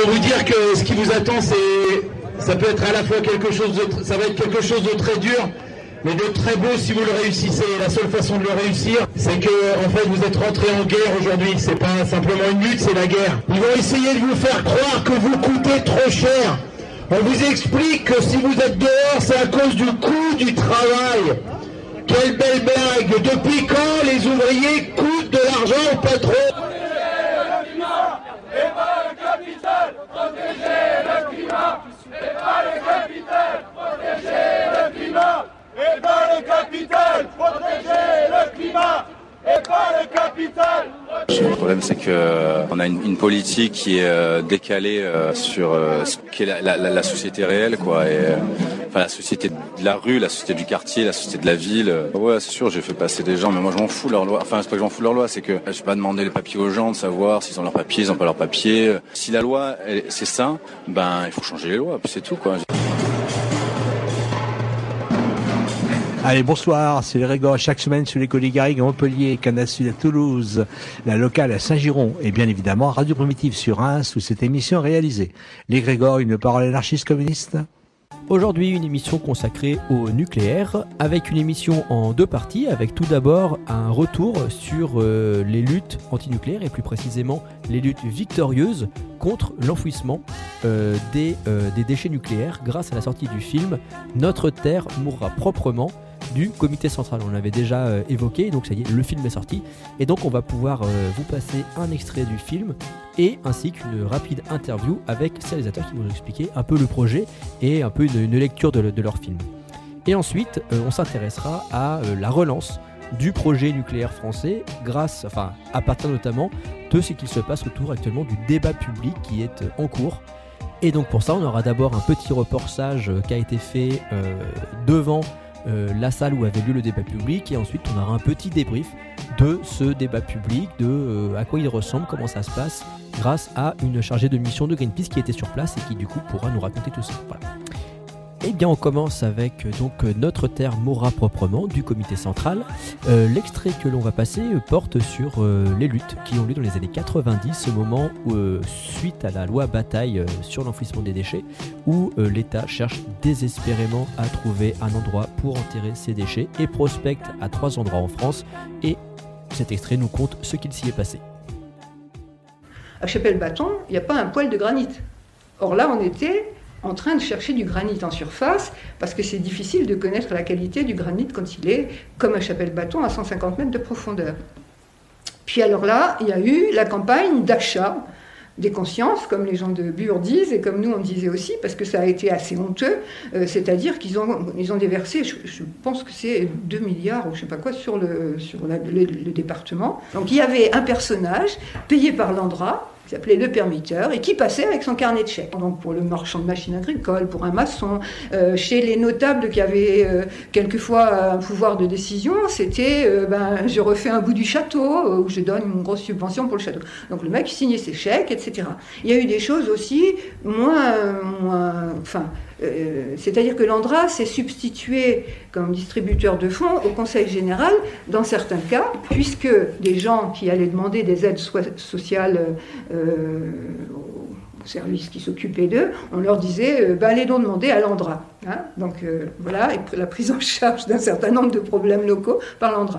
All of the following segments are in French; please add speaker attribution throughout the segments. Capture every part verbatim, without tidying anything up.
Speaker 1: pour vous dire que ce qui vous attend, c'est, ça peut être à la fois quelque chose de, ça va être quelque chose de très dur, mais de très beau si vous le réussissez. La seule façon de le réussir, c'est que, en fait, vous êtes rentré en guerre aujourd'hui. C'est pas simplement une lutte, c'est la guerre. Ils vont essayer de vous faire croire que vous coûtez trop cher. On vous explique que si vous êtes dehors, c'est à cause du coût du travail. Quelle belle blague! Depuis quand les ouvriers coûtent de l'argent au patron?
Speaker 2: Et pas le capital, protéger le climat. Et pas le capital, protéger le climat. Et pas le capital, protéger le climat. Et pas le capital.
Speaker 3: Le problème, c'est que on a une, une politique qui est euh, décalée euh, sur euh, ce qu'est la, la, la société réelle, quoi. Et, euh, enfin, la société de la rue, la société du quartier, la société de la ville. Euh, ouais, c'est sûr, j'ai fait passer des gens, mais moi, je m'en fous de leur loi. Enfin, c'est pas que je m'en fous de leur loi, c'est que je vais pas demander les papiers aux gens de savoir s'ils ont leurs papiers, ils ont pas leurs papiers. Si la loi, elle, c'est ça, ben, il faut changer les lois, puis c'est tout, quoi.
Speaker 4: Allez, bonsoir, c'est les Grégor, chaque semaine sur les Côtes Garrigues à Montpellier, Canal Sud à Toulouse, la locale à Saint-Giron et bien évidemment Radio Primitive sur Reims où cette émission est réalisée. Les Grégor, une parole anarchiste communiste.
Speaker 5: Aujourd'hui, une émission consacrée au nucléaire, avec une émission en deux parties, avec tout d'abord un retour sur euh, les luttes antinucléaires et plus précisément les luttes victorieuses contre l'enfouissement euh, des, euh, des déchets nucléaires grâce à la sortie du film « Notre Terre mourra proprement » du comité central. On l'avait déjà euh, évoqué, donc ça y est, le film est sorti. Et donc on va pouvoir euh, vous passer un extrait du film et ainsi qu'une rapide interview avec ces réalisateurs qui vont nous expliquer un peu le projet et un peu une, une lecture de, de leur film. Et ensuite, euh, on s'intéressera à euh, la relance du projet nucléaire français grâce, enfin, à partir notamment de ce qu'il se passe autour actuellement du débat public qui est euh, en cours. Et donc pour ça, on aura d'abord un petit reportage euh, qui a été fait euh, devant Euh, la salle où avait lieu le débat public et ensuite on aura un petit débrief de ce débat public, de euh, à quoi il ressemble, comment ça se passe grâce à une chargée de mission de Greenpeace qui était sur place et qui du coup pourra nous raconter tout ça. Voilà. Eh bien on commence avec donc Notre Terre mourra proprement du comité central. Euh, l'extrait que l'on va passer euh, porte sur euh, les luttes qui ont lieu dans les années quatre-vingt-dix, au moment où, euh, suite à la loi Bataille euh, sur l'enfouissement des déchets, où euh, l'État cherche désespérément à trouver un endroit pour enterrer ces déchets et prospecte à trois endroits en France. Et cet extrait nous conte ce qu'il s'y est passé.
Speaker 6: À Chapelle-Bâton, il n'y a pas un poil de granit. Or là, on était en train de chercher du granit en surface, parce que c'est difficile de connaître la qualité du granit quand il est, comme à Chapelle-Bâton, à cent cinquante mètres de profondeur. Puis alors là, il y a eu la campagne d'achat des consciences, comme les gens de Bure disent, et comme nous on disait aussi, parce que ça a été assez honteux, euh, c'est-à-dire qu'ils ont, ils ont déversé, je, je pense que c'est deux milliards, ou je ne sais pas quoi, sur, le, sur la, le, le département. Donc il y avait un personnage payé par l'Andra, qui s'appelait le permitteur, et qui passait avec son carnet de chèques. Donc pour le marchand de machines agricoles, pour un maçon, euh, chez les notables qui avaient euh, quelquefois un pouvoir de décision, c'était euh, ben, je refais un bout du château, euh, ou je donne une grosse subvention pour le château. Donc le mec signait ses chèques, et cetera. Il y a eu des choses aussi moins... moins enfin, euh, c'est-à-dire que l'Andra s'est substitué comme distributeur de fonds au Conseil général dans certains cas, puisque des gens qui allaient demander des aides so- sociales euh, aux services qui s'occupaient d'eux, on leur disait euh, bah, allez donc demander à l'Andra. Hein, donc euh, voilà, et la prise en charge d'un certain nombre de problèmes locaux par l'Andra.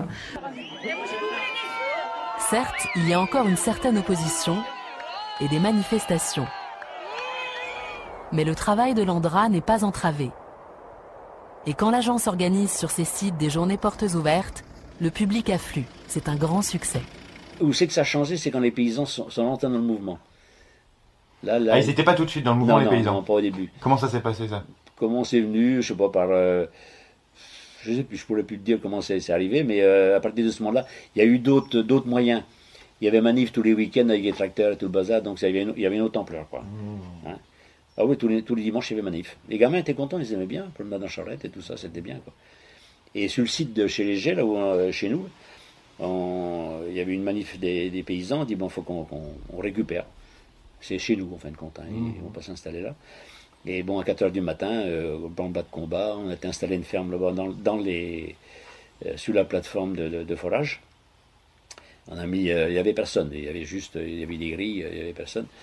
Speaker 7: Certes, il y a encore une certaine opposition et des manifestations. Mais le travail de l'Andra n'est pas entravé. Et quand l'agence organise sur ses sites des journées portes ouvertes, le public afflue. C'est un grand succès.
Speaker 8: Où c'est que ça a changé, c'est quand les paysans sont, sont entrés dans le mouvement. Là, là,
Speaker 9: ah, ils n'étaient pas tout de suite dans le mouvement,
Speaker 8: non,
Speaker 9: les
Speaker 8: non,
Speaker 9: paysans.
Speaker 8: Non, pas au début.
Speaker 9: Comment ça s'est passé, ça?
Speaker 8: Comment c'est venu, je sais pas, par... Euh, je sais plus, je pourrais plus te dire comment c'est, c'est arrivé, mais euh, à partir de ce moment-là, il y a eu d'autres, d'autres moyens. Il y avait manif tous les week-ends avec les tracteurs et tout le bazar, donc ça, il, y avait une, il y avait une autre ampleur, quoi. Mmh. Hein? Ah oui, tous les, tous les dimanches, il y avait manif. Les gamins étaient contents, ils aimaient bien, promenade en charrette et tout ça, c'était bien, quoi. Et sur le site de chez les G, là où, euh, chez nous, on, il y avait une manif des, des paysans, on dit bon, il faut qu'on, qu'on on récupère. C'est chez nous, en fin de compte, hein, mmh. Ils vont pas s'installer là. Et bon, à quatre heures du matin, euh, dans le bas de combat, on a été installé une ferme là-bas, dans, dans les, euh, sur la plateforme de, de, de forage. On a mis, euh, il y avait personne, il y avait juste, il y avait des grilles, il y avait personne.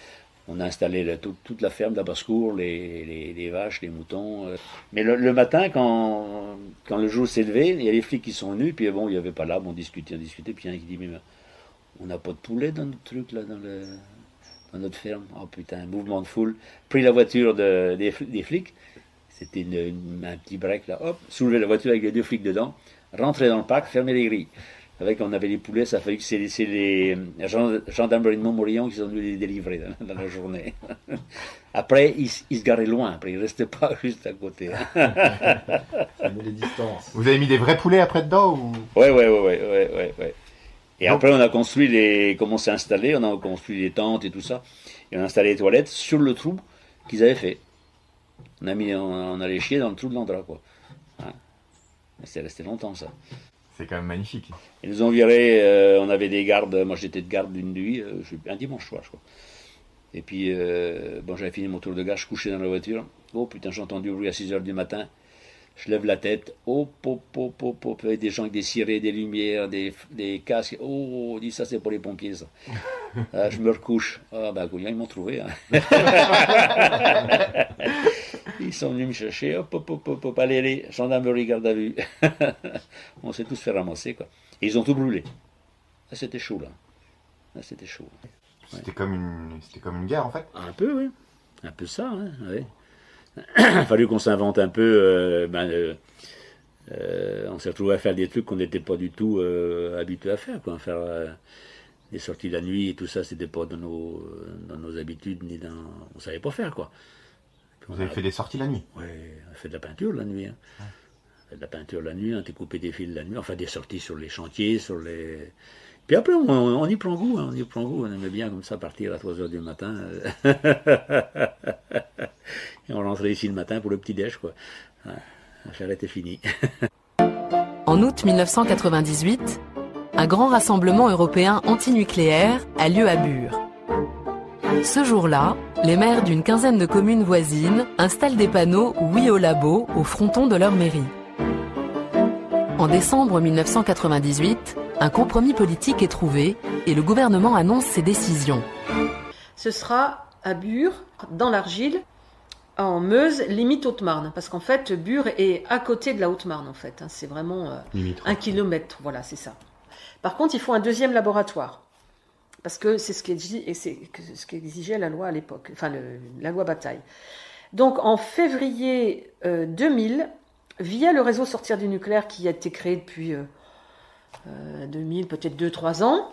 Speaker 8: On a installé la, tout, toute la ferme, la basse-cour, les, les, les vaches, les moutons. Euh. Mais le, le matin, quand, quand le jour s'est levé, il y a les flics qui sont venus, puis bon, il n'y avait pas l'arbre, on discutait, on discutait, puis il y en a qui dit, mais on n'a pas de poulet dans notre truc, là, dans, le, dans notre ferme. Oh putain, mouvement de foule. Pris la voiture de, des, des flics, c'était une, une, un petit break, là, hop, soulever la voiture avec les deux flics dedans, rentrer dans le parc, fermer les grilles. Avec on avait les poulets, ça fait que c'est, c'est les gendarmeries de Montmorillon qui sont venus les délivrer dans, dans la journée. Après, ils, ils se garaient loin, après ils ne restaient pas juste à côté.
Speaker 9: Ça met les distances. Vous avez mis des vrais poulets après dedans ou...
Speaker 8: Ouais, ouais, ouais, ouais, ouais, ouais, ouais. Et donc, après, on a construit les, comment on s'est installé, on a construit les tentes et tout ça, et on a installé les toilettes sur le trou qu'ils avaient fait. On a mis, on, on allait chier dans le trou de l'Andra, quoi. Hein. C'est resté longtemps, ça.
Speaker 9: C'est quand même magnifique.
Speaker 8: Ils nous ont virés, euh, on avait des gardes, moi j'étais de garde d'une nuit, euh, un dimanche soir, je crois. Et puis, euh, bon, j'avais fini mon tour de garde, je couchais dans la voiture. Oh putain, j'ai entendu du bruit à six heures du matin. Je lève la tête. Oh, pop, pop, pop, pop, avec des gens avec des cirés, des lumières, des, des casques. Oh, on dit ça, c'est pour les pompiers, ça. Ah, je me recouche. Ah, ben, ils m'ont trouvé. Hein. Ils sont venus me chercher. Hop, hop, hop, hop, hop, allez, allez, gendarmerie, garde à vue. On s'est tous fait ramasser, quoi. Et ils ont tout brûlé. Là, c'était chaud, là. Là, c'était chaud. Ouais.
Speaker 9: C'était comme une, c'était comme une guerre, en fait.
Speaker 8: Un peu, oui. Un peu ça, hein, oui. Il a fallu qu'on s'invente un peu. Euh, ben, euh, euh, on s'est retrouvé à faire des trucs qu'on n'était pas du tout euh, habitués à faire, quoi. Faire euh, des sorties la nuit et tout ça, c'était pas dans nos, dans nos habitudes, ni dans. On savait pas faire, quoi.
Speaker 9: Vous avez a, fait des sorties la nuit?
Speaker 8: Oui, on a fait de la peinture la nuit. Hein. Ouais. On a fait de la peinture la nuit, on a coupé des fils la nuit, enfin des sorties sur les chantiers, sur les. Puis après, on, on y prend goût, hein, on y prend goût, on aimait bien comme ça partir à trois heures du matin. Et on rentrait ici le matin pour le petit-déj, quoi. Ouais, l'affaire était finie.
Speaker 7: En août mille neuf cent quatre-vingt-dix-huit, un grand rassemblement européen antinucléaire a lieu à Bure. Ce jour-là, les maires d'une quinzaine de communes voisines installent des panneaux « Oui au labo » au fronton de leur mairie. En décembre mille neuf cent quatre-vingt-dix-huit, un compromis politique est trouvé et le gouvernement annonce ses décisions.
Speaker 10: Ce sera à Bure, dans l'Argile, en Meuse, limite Haute-Marne. Parce qu'en fait, Bure est à côté de la Haute-Marne, en fait. C'est vraiment euh, un kilomètre, voilà, c'est ça. Par contre, il faut un deuxième laboratoire. Parce que c'est ce qu'exigeait la loi à l'époque, enfin le, la loi Bataille. Donc en février euh, deux mille, via le réseau Sortir du nucléaire qui a été créé depuis euh, euh, deux mille, peut-être deux trois ans,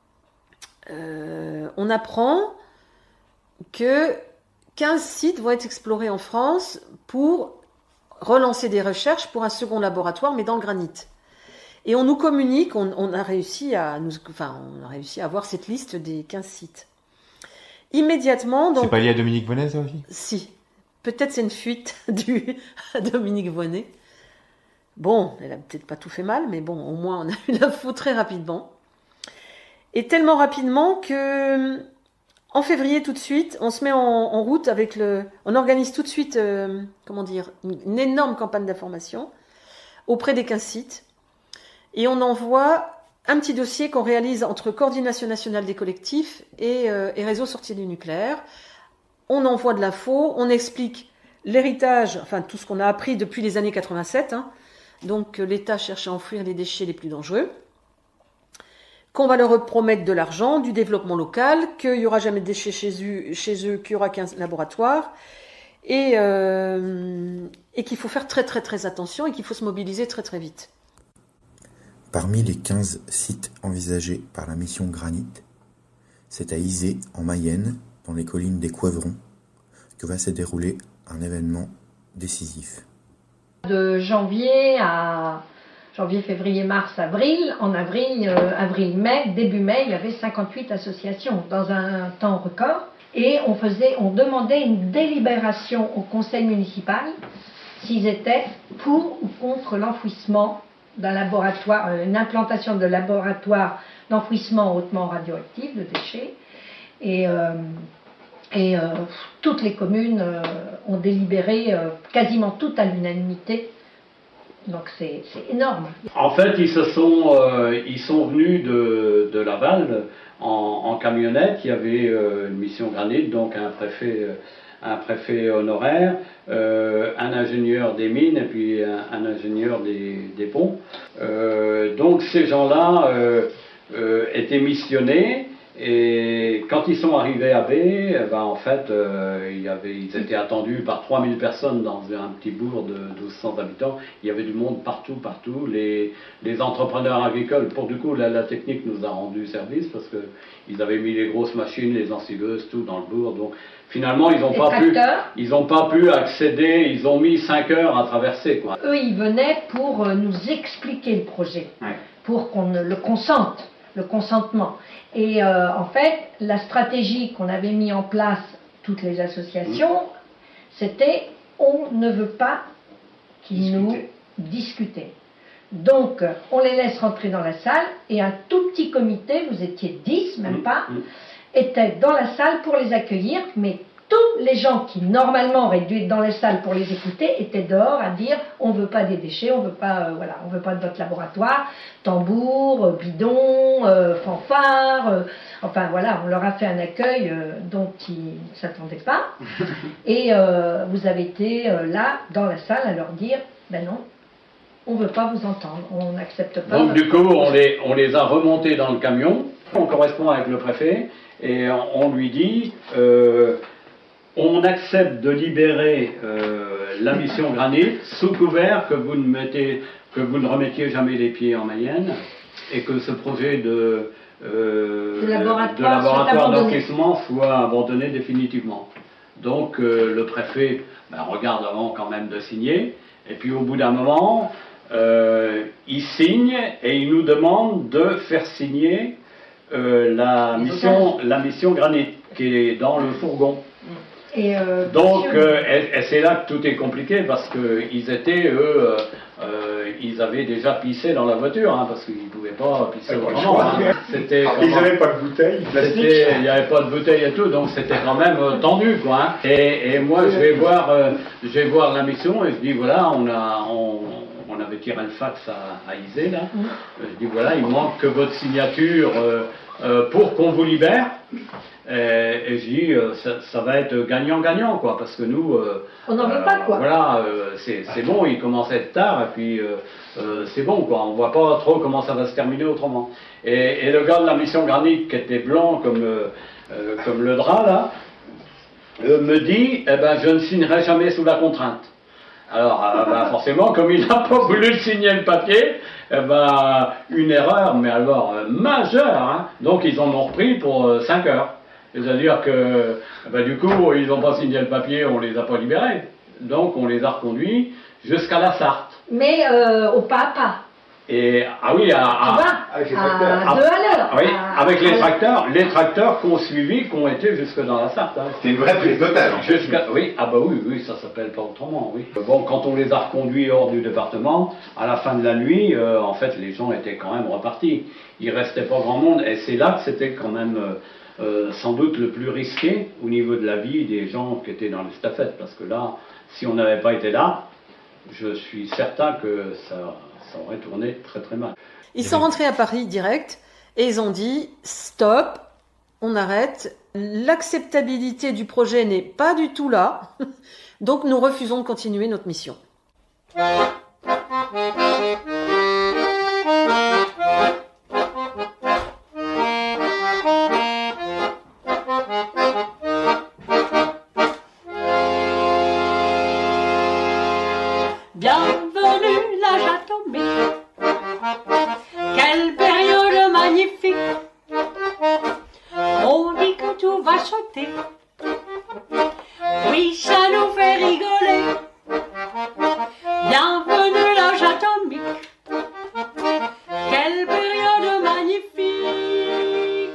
Speaker 10: euh, on apprend que quinze sites vont être explorés en France pour relancer des recherches pour un second laboratoire, mais dans le granit. Et on nous communique, on, on, a réussi à nous, enfin, on a réussi à avoir cette liste des quinze sites. Immédiatement... donc,
Speaker 9: c'est pas lié à Dominique Voynet, ça aussi?
Speaker 10: Si. Peut-être c'est une fuite du, à Dominique Voynet. Bon, elle a peut-être pas tout fait mal, mais bon, au moins on a eu l'info très rapidement. Et tellement rapidement que, en février tout de suite, on se met en, en route avec le... On organise tout de suite, euh, comment dire, une, une énorme campagne d'information auprès des quinze sites. Et on envoie un petit dossier qu'on réalise entre Coordination nationale des collectifs et, euh, et Réseau Sortir du nucléaire. On envoie de l'info, on explique l'héritage, enfin tout ce qu'on a appris depuis les années quatre-vingt-sept. Hein. Donc l'État cherche à enfouir les déchets les plus dangereux. Qu'on va leur promettre de l'argent, du développement local, qu'il n'y aura jamais de déchets chez eux, chez eux qu'il n'y aura qu'un laboratoire. Et, euh, et qu'il faut faire très très très attention et qu'il faut se mobiliser très très vite.
Speaker 11: Parmi les quinze sites envisagés par la mission Granit, c'est à Izé, en Mayenne, dans les collines des Couèvrons, que va se dérouler un événement décisif.
Speaker 12: De janvier à janvier, février, mars, avril, en avril, euh, avril-mai, début mai, il y avait cinquante-huit associations dans un temps record. Et on faisait, on demandait une délibération au conseil municipal s'ils étaient pour ou contre l'enfouissement d'un laboratoire, une implantation de laboratoire d'enfouissement hautement radioactif de déchets. Et, euh, et euh, toutes les communes euh, ont délibéré, euh, quasiment toutes à l'unanimité, Donc c'est, c'est énorme.
Speaker 13: En fait, ils se sont, euh, ils sont venus de, de Laval en, en camionnette. Il y avait euh, une mission Granit, donc un préfet, euh, un préfet honoraire, euh, un ingénieur des mines et puis un, un ingénieur des, des ponts. Euh, donc ces gens-là euh, euh, étaient missionnés. Et quand ils sont arrivés à B, eh ben en fait, euh, il y avait, ils étaient attendus par trois mille personnes dans un petit bourg de douze cents habitants. Il y avait du monde partout, partout. Les, les entrepreneurs agricoles, pour du coup, la, la technique nous a rendu service parce que ils avaient mis les grosses machines, les ensileuses, tout dans le bourg. Donc finalement, ils n'ont pas pu, ils n'ont pas pu accéder. Ils ont mis cinq heures à traverser, quoi.
Speaker 12: Eux, ils venaient pour nous expliquer le projet, ouais. Pour qu'on le consente, le consentement. Et euh, en fait, la stratégie qu'on avait mis en place, toutes les associations, mmh. c'était on ne veut pas qu'ils Discuter. nous discutent. Donc, on les laisse rentrer dans la salle et un tout petit comité, vous étiez dix, même mmh. pas, mmh. était dans la salle pour les accueillir, mais tous les gens qui normalement auraient dû être dans les salles pour les écouter étaient dehors à dire on ne veut pas des déchets, on veut pas, euh, voilà, on veut pas de votre laboratoire, tambour, euh, bidon, euh, fanfare, euh, enfin voilà, on leur a fait un accueil euh, dont ils ne s'attendaient pas. Et euh, vous avez été euh, là dans la salle à leur dire ben non, on ne veut pas vous entendre, on n'accepte pas.
Speaker 13: Donc du coup, on les, on les a remontés dans le camion, on correspond avec le préfet et on, on lui dit. Euh, On accepte de libérer euh, la mission Granit sous couvert que vous, ne mettez, que vous ne remettiez jamais les pieds en Mayenne et que ce projet de, euh, de laboratoire, de laboratoire d'encaissement soit abandonné définitivement. Donc euh, le préfet ben, regarde avant quand même de signer et puis au bout d'un moment euh, il signe et il nous demande de faire signer euh, la, mission, la mission Granit qui est dans le fourgon.
Speaker 12: Et euh,
Speaker 13: Donc, euh, et, et c'est là que tout est compliqué parce qu'ils étaient, eux, euh, ils avaient déjà pissé dans la voiture, hein, parce qu'ils ne pouvaient pas pisser autrement. Hein. C'était,
Speaker 9: ils n'avaient pas de bouteille,
Speaker 13: il n'y avait pas de bouteille et tout, donc c'était quand même euh, tendu, quoi. Hein. Et, et moi, je vais voir, euh, je vais voir la mission et je dis voilà, on a, on, on avait tiré le fax à, à Isée là. Mmh. Je dis voilà, il manque que votre signature euh, euh, pour qu'on vous libère. Et, et je dis, euh, ça, ça va être gagnant-gagnant, quoi, parce que nous... Euh,
Speaker 12: on n'en veut euh, pas, quoi.
Speaker 13: Voilà, euh, c'est, c'est bon, il commence à être tard, et puis euh, euh, c'est bon, quoi, on voit pas trop comment ça va se terminer autrement. Et, et le gars de la mission Granit, qui était blanc comme, euh, euh, comme le drap, là, euh, me dit, eh ben, je ne signerai jamais sous la contrainte. Alors, euh, ben, forcément, comme il n'a pas voulu signer le papier, eh ben, une erreur, mais alors euh, majeure, hein. Donc ils en ont repris pour euh, cinq heures. C'est-à-dire que, ben, du coup, ils n'ont pas signé le papier, on ne les a pas libérés. Donc, on les a reconduits jusqu'à la Sarthe.
Speaker 12: Mais euh, au pas à pas.
Speaker 13: Et, ah oui, à, à,
Speaker 12: à, avec les tracteurs. À, à deux à l'heure.
Speaker 13: Oui, à, avec les tracteurs, les tracteurs qui ont suivi, qui ont été jusque dans la Sarthe. Hein.
Speaker 9: C'était une vraie prise d'otage.
Speaker 13: Jusqu'à, oui, ah bah oui, oui, ça s'appelle pas autrement, oui. Bon, quand on les a reconduits hors du département, à la fin de la nuit, euh, en fait, les gens étaient quand même repartis. Il restait pas grand monde, et c'est là que c'était quand même... Euh, Euh, sans doute le plus risqué au niveau de la vie des gens qui étaient dans les stafettes, parce que là, si on n'avait pas été là, je suis certain que ça, ça aurait tourné très très mal.
Speaker 10: Ils sont rentrés à Paris direct et ils ont dit stop, on arrête, l'acceptabilité du projet n'est pas du tout là, donc nous refusons de continuer notre mission.
Speaker 14: Oui, ça nous fait rigoler. Bienvenue l'âge atomique. Quelle période magnifique.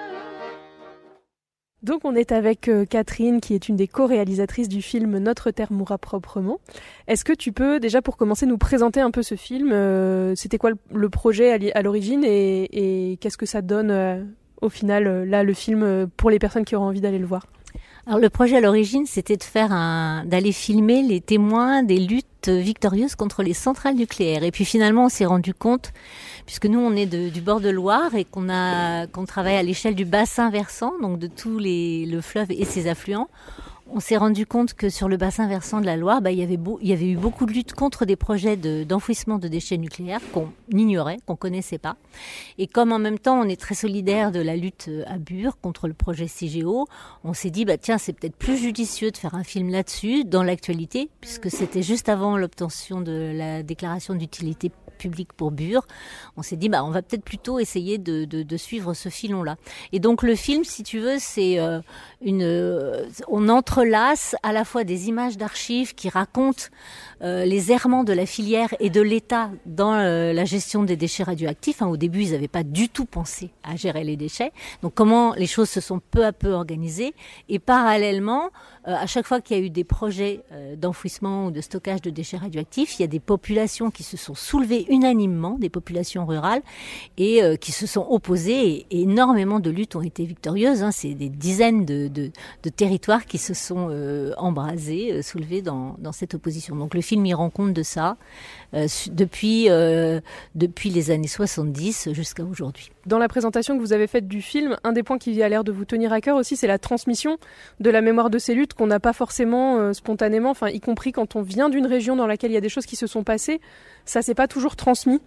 Speaker 15: Donc on est avec euh, Catherine qui est une des co-réalisatrices du film Notre Terre mourra proprement. Est-ce que tu peux déjà pour commencer nous présenter un peu ce film, euh, c'était quoi le, le projet à, à l'origine et, et qu'est-ce que ça donne euh, au final, là, le film, pour les personnes qui auront envie d'aller le voir?
Speaker 16: Alors le projet à l'origine, c'était de faire un, d'aller filmer les témoins des luttes victorieuses contre les centrales nucléaires. Et puis finalement, on s'est rendu compte, puisque nous on est de, du bord de Loire et qu'on a, qu'on travaille à l'échelle du bassin versant, donc de tous les, le fleuve et ses affluents. On s'est rendu compte que sur le bassin versant de la Loire, bah, il y avait beau, il y avait eu beaucoup de luttes contre des projets de, d'enfouissement de déchets nucléaires qu'on ignorait, qu'on connaissait pas. Et comme en même temps, on est très solidaire de la lutte à Bure contre le projet Cigéo, on s'est dit, bah, tiens, c'est peut-être plus judicieux de faire un film là-dessus, dans l'actualité, puisque c'était juste avant l'obtention de la déclaration d'utilité publique pour Bure. On s'est dit, bah, on va peut-être plutôt essayer de, de, de suivre ce filon-là. Et donc, le film, si tu veux, c'est euh, une, euh, on entrelace à la fois des images d'archives qui racontent euh, les errements de la filière et de l'État dans euh, la gestion des déchets radioactifs. Hein, au début, ils n'avaient pas du tout pensé à gérer les déchets. Donc, comment les choses se sont peu à peu organisées. Et parallèlement, euh, à chaque fois qu'il y a eu des projets euh, d'enfouissement ou de stockage de déchets radioactifs, il y a des populations qui se sont soulevées unanimement, des populations rurales, et euh, qui se sont opposées. Et, et énormément de luttes ont été victorieuses. Hein. C'est des dizaines de, de, de territoires qui se sont euh, embrasés, euh, soulevés dans, dans cette opposition. Donc le film y rend compte de ça euh, depuis, euh, depuis les années soixante-dix jusqu'à aujourd'hui.
Speaker 15: Dans la présentation que vous avez faite du film, un des points qui a l'air de vous tenir à cœur aussi, c'est la transmission de la mémoire de ces luttes qu'on n'a pas forcément euh, spontanément, enfin, y compris quand on vient d'une région dans laquelle il y a des choses qui se sont passées, ça s'est pas toujours transmis.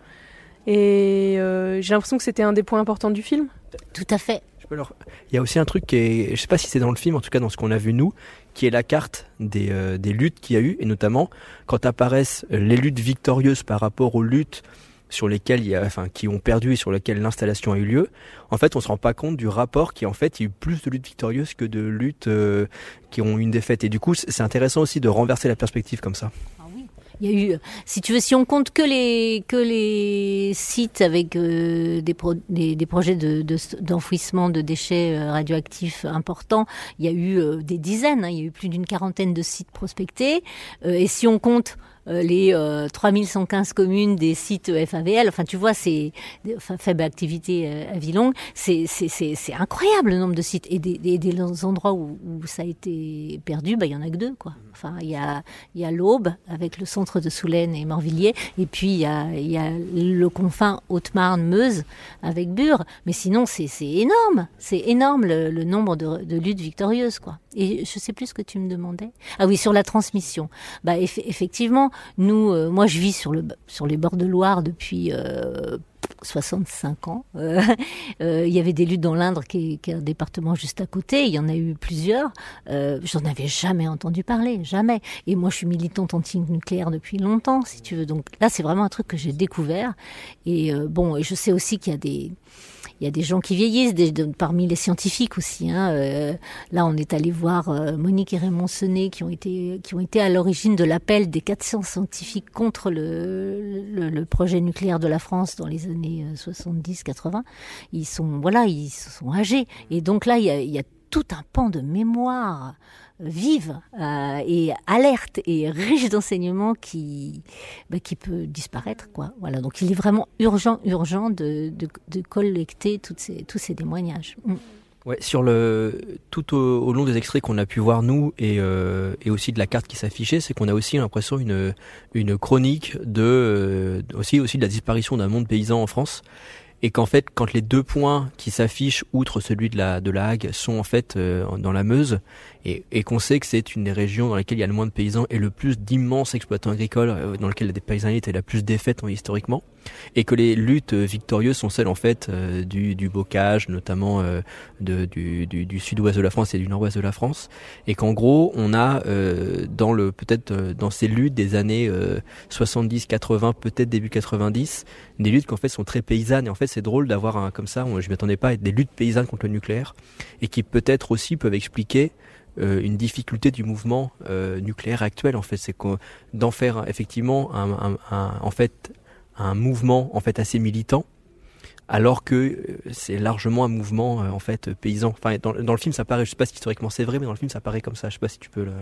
Speaker 15: Et euh, j'ai l'impression que c'était un des points importants du film.
Speaker 16: Tout à fait.
Speaker 5: Alors, il y a aussi un truc qui est, je sais pas si c'est dans le film, en tout cas dans ce qu'on a vu nous, qui est la carte des, euh, des luttes qu'il y a eu, et notamment quand apparaissent les luttes victorieuses par rapport aux luttes sur lesquelles il y a, enfin, qui ont perdu et sur lesquelles l'installation a eu lieu. En fait, on se rend pas compte du rapport qui, en fait, il y a eu plus de luttes victorieuses que de luttes euh, qui ont eu une défaite. Et du coup, c'est intéressant aussi de renverser la perspective comme ça.
Speaker 16: Il y a eu, si tu veux, si on compte que les que les sites avec euh, des, pro, des des projets de, de d'enfouissement de déchets euh, radioactifs importants, il y a eu euh, des dizaines. Hein, il y a eu plus d'une quarantaine de sites prospectés. Euh, et si on compte Euh, les euh, trois mille cent quinze communes des sites F A V L, enfin tu vois, c'est enfin, faible activité euh, à vie longue, c'est, c'est, c'est, c'est incroyable le nombre de sites. Et des, des, des endroits où, où ça a été perdu, bah, il y en a que deux, quoi. Enfin, il y a, il y a l'Aube avec le centre de Soulaine et Morvilliers, et puis il y a, il y a le confin Haute-Marne-Meuse avec Bure. Mais sinon, c'est, c'est énorme, c'est énorme le, le nombre de, de luttes victorieuses, quoi. Et je sais plus ce que tu me demandais. Ah oui, sur la transmission. Bah eff- effectivement, nous, euh, moi je vis sur le sur les bords de Loire depuis euh, soixante-cinq ans. Euh, euh, il y avait des luttes dans l'Indre, qui est, qui est un département juste à côté. Il y en a eu plusieurs. Euh, j'en avais jamais entendu parler, jamais. Et moi, je suis militante anti-nucléaire depuis longtemps, si tu veux. Donc là, c'est vraiment un truc que j'ai découvert. Et euh, bon, et je sais aussi qu'il y a des Il y a des gens qui vieillissent, des, de, parmi les scientifiques aussi. Hein. Euh, là, on est allé voir euh, Monique et Raymond Senet qui ont été qui ont été à l'origine de l'appel des quatre cents scientifiques contre le, le, le projet nucléaire de la France dans les années soixante-dix quatre-vingts. Ils sont voilà, ils sont âgés. Et donc là, il y a, il y a tout un pan de mémoire vive euh, et alerte et riche d'enseignements qui bah, qui peut disparaître, quoi. Voilà, donc il est vraiment urgent urgent de de, de collecter toutes ces tous ces témoignages. Mm.
Speaker 5: Ouais, sur le tout au, au long des extraits qu'on a pu voir nous et euh, et aussi de la carte qui s'affichait, c'est qu'on a aussi l'impression une une chronique de euh, aussi aussi de la disparition d'un monde paysan en France. Et qu'en fait, quand les deux points qui s'affichent, outre celui de la de la Hague, sont en fait euh, dans la Meuse, et, et qu'on sait que c'est une des régions dans lesquelles il y a le moins de paysans et le plus d'immenses exploitants agricoles, euh, dans lesquels la paysanneté est la plus défaite euh, historiquement, et que les luttes euh, victorieuses sont celles en fait euh, du, du bocage, notamment euh, de, du, du, du sud-ouest de la France et du nord-ouest de la France, et qu'en gros, on a euh, dans le peut-être euh, dans ces luttes des années euh, soixante-dix, quatre-vingts, peut-être début quatre-vingt-dix, des luttes qui en fait sont très paysannes, et en fait c'est drôle d'avoir un comme ça, on, je m'attendais pas à des luttes paysannes contre le nucléaire, et qui peut-être aussi peuvent expliquer euh, une difficulté du mouvement euh, nucléaire actuel. En fait, c'est que d'en faire effectivement un, un, un, en fait un mouvement en fait assez militant, alors que c'est largement un mouvement euh, en fait paysan. Enfin, dans, dans le film, ça paraît, je sais pas si historiquement c'est vrai, mais dans le film, ça paraît comme ça. Je sais pas si tu peux le.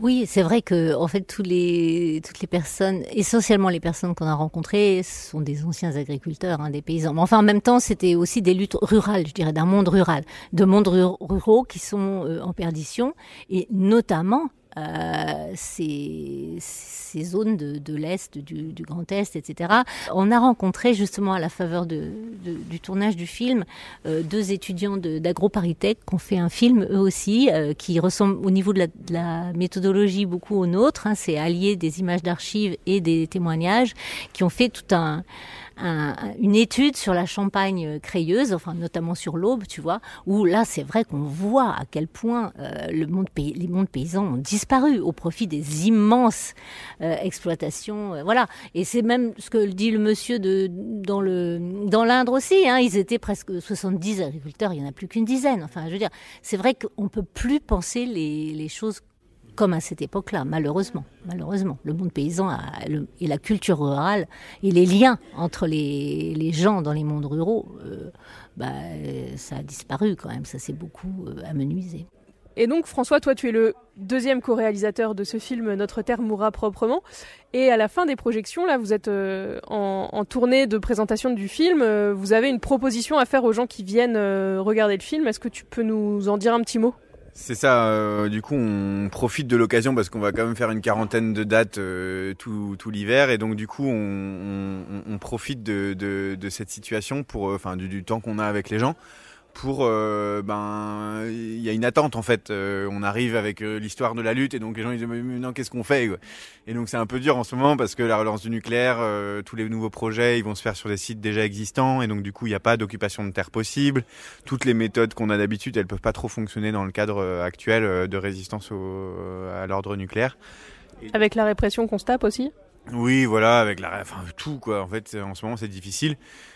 Speaker 16: Oui, c'est vrai que en fait tous les toutes les personnes, essentiellement les personnes qu'on a rencontrées, sont des anciens agriculteurs, hein, des paysans. Mais enfin, en même temps, c'était aussi des luttes rurales, je dirais, d'un monde rural, de mondes ruraux qui sont euh, en perdition, et notamment euh, ces, ces zones de, de l'Est, du, du Grand Est, et cetera. On a rencontré justement à la faveur de, de, du tournage du film euh, deux étudiants de, d'AgroParisTech qui ont fait un film eux aussi, euh, qui ressemble au niveau de la, de la méthodologie beaucoup au nôtre. Hein, c'est allier des images d'archives et des témoignages, qui ont fait tout un... Un, une étude sur la Champagne crayeuse, enfin notamment sur l'Aube, tu vois, où là c'est vrai qu'on voit à quel point euh, le monde pays, les mondes paysans ont disparu au profit des immenses euh, exploitations, euh, voilà. Et c'est même ce que dit le monsieur de dans le dans l'Indre aussi, hein, ils étaient presque soixante-dix agriculteurs, il y en a plus qu'une dizaine. Enfin, je veux dire, c'est vrai qu'on peut plus penser les les choses comme à cette époque-là, malheureusement. Malheureusement, le monde paysan a, le, et la culture rurale et les liens entre les, les gens dans les mondes ruraux, euh, bah, ça a disparu quand même, ça s'est beaucoup euh, amenuisé.
Speaker 15: Et donc François, toi tu es le deuxième co-réalisateur de ce film Notre Terre mourra proprement. Et à la fin des projections, là vous êtes euh, en, en tournée de présentation du film, euh, vous avez une proposition à faire aux gens qui viennent euh, regarder le film. Est-ce que tu peux nous en dire un petit mot ?
Speaker 17: C'est ça, euh, du coup on profite de l'occasion parce qu'on va quand même faire une quarantaine de dates euh, tout, tout l'hiver, et donc du coup on, on, on profite de, de, de cette situation, pour, enfin du, du temps qu'on a avec les gens, pour euh, ben il y a une attente en fait, euh, on arrive avec euh, l'histoire de la lutte, et donc les gens ils disent mais non, qu'est-ce qu'on fait quoi. Et donc c'est un peu dur en ce moment parce que la relance du nucléaire, euh, tous les nouveaux projets ils vont se faire sur des sites déjà existants, et donc du coup il n'y a pas d'occupation de terre possible, toutes les méthodes qu'on a d'habitude elles peuvent pas trop fonctionner dans le cadre actuel de résistance au, à l'ordre nucléaire. Et... avec la répression qu'on se tape aussi. Oui, voilà, avec la enfin tout quoi, en fait en ce moment c'est difficile.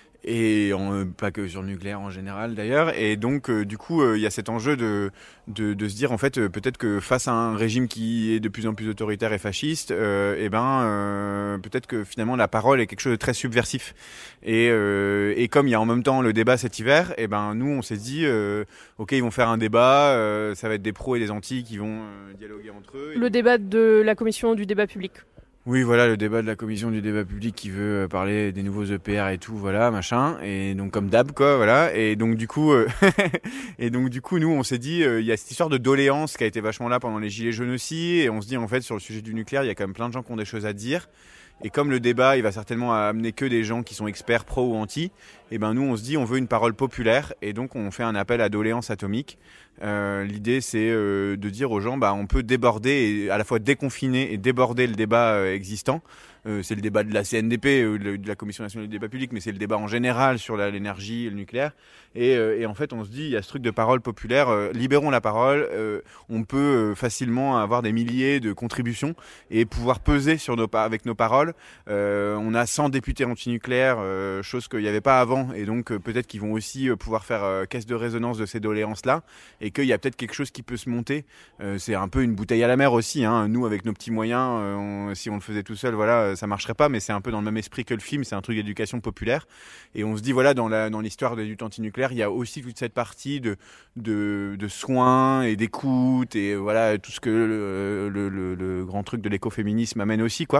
Speaker 17: Et en, pas que sur le nucléaire en général d'ailleurs, et donc euh, du coup il euh, y a cet enjeu de, de, de se dire en fait euh, peut-être que face à un régime qui est de plus en plus autoritaire et fasciste, euh, et ben euh, peut-être que finalement la parole est quelque chose de très subversif, et, euh, et comme il y a en même temps le débat cet hiver, et ben nous on s'est dit euh, ok ils vont faire un débat, euh, ça va être des pros et des antis qui vont euh, dialoguer entre eux. Le débat de la commission du débat public. Oui, voilà, le débat de la commission du débat public qui veut parler des nouveaux E P R et tout, voilà, machin. Et donc comme d'hab, quoi, voilà. Et donc du coup, euh, et donc du coup, nous, on s'est dit, il euh, y a cette histoire de doléance qui a été vachement là pendant les Gilets jaunes aussi. Et on se dit, en fait, sur le sujet du nucléaire, il y a quand même plein de gens qui ont des choses à dire. Et comme le débat, il va certainement amener que des gens qui sont experts pro ou anti, et ben nous, on se dit, on veut une parole populaire, et donc on fait un appel à doléance atomique. Euh, l'idée, c'est euh, de dire aux gens, bah, on peut déborder, et à la fois déconfiner et déborder le débat euh, existant. Euh, c'est le débat de la C N D P, euh, de la Commission nationale du débat public, mais c'est le débat en général sur la, l'énergie et le nucléaire. Et, euh, et en fait, on se dit, il y a ce truc de parole populaire, euh, libérons la parole, euh, on peut euh, facilement avoir des milliers de contributions et pouvoir peser sur nos, avec nos paroles. Euh, on a cent députés antinucléaires, euh, chose qu'il n'y avait pas avant, et donc euh, peut-être qu'ils vont aussi euh, pouvoir faire euh, caisse de résonance de ces doléances-là, et qu'il y a peut-être quelque chose qui peut se monter. Euh, c'est un peu une bouteille à la mer aussi, hein. Nous, avec nos petits moyens, euh, on, si on le faisait tout seul, voilà, ça marcherait pas, mais c'est un peu dans le même esprit que le film, c'est un truc d'éducation populaire. Et on se dit, voilà, dans, la, dans l'histoire des luttes antinucléaires, il y a aussi toute cette partie de, de, de soins et d'écoute, et voilà, tout ce que le, le, le, le grand truc de l'écoféminisme amène aussi, quoi.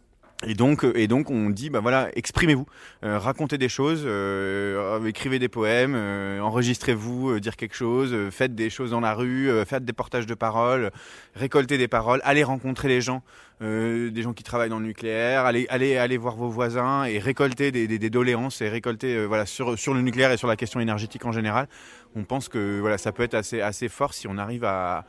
Speaker 17: Et donc, et donc, on dit, bah voilà, exprimez-vous, euh, racontez des choses, euh, écrivez des poèmes, euh, enregistrez-vous, euh, dire quelque chose, euh, faites des choses dans la rue, euh, faites des portages de paroles, récoltez des paroles, allez rencontrer les gens, euh, des gens qui travaillent dans le nucléaire, allez, allez, allez voir vos voisins et récoltez des, des, des doléances et récoltez, euh, voilà, sur sur le nucléaire et sur la question énergétique en général. On pense que voilà, ça peut être assez assez fort si on arrive à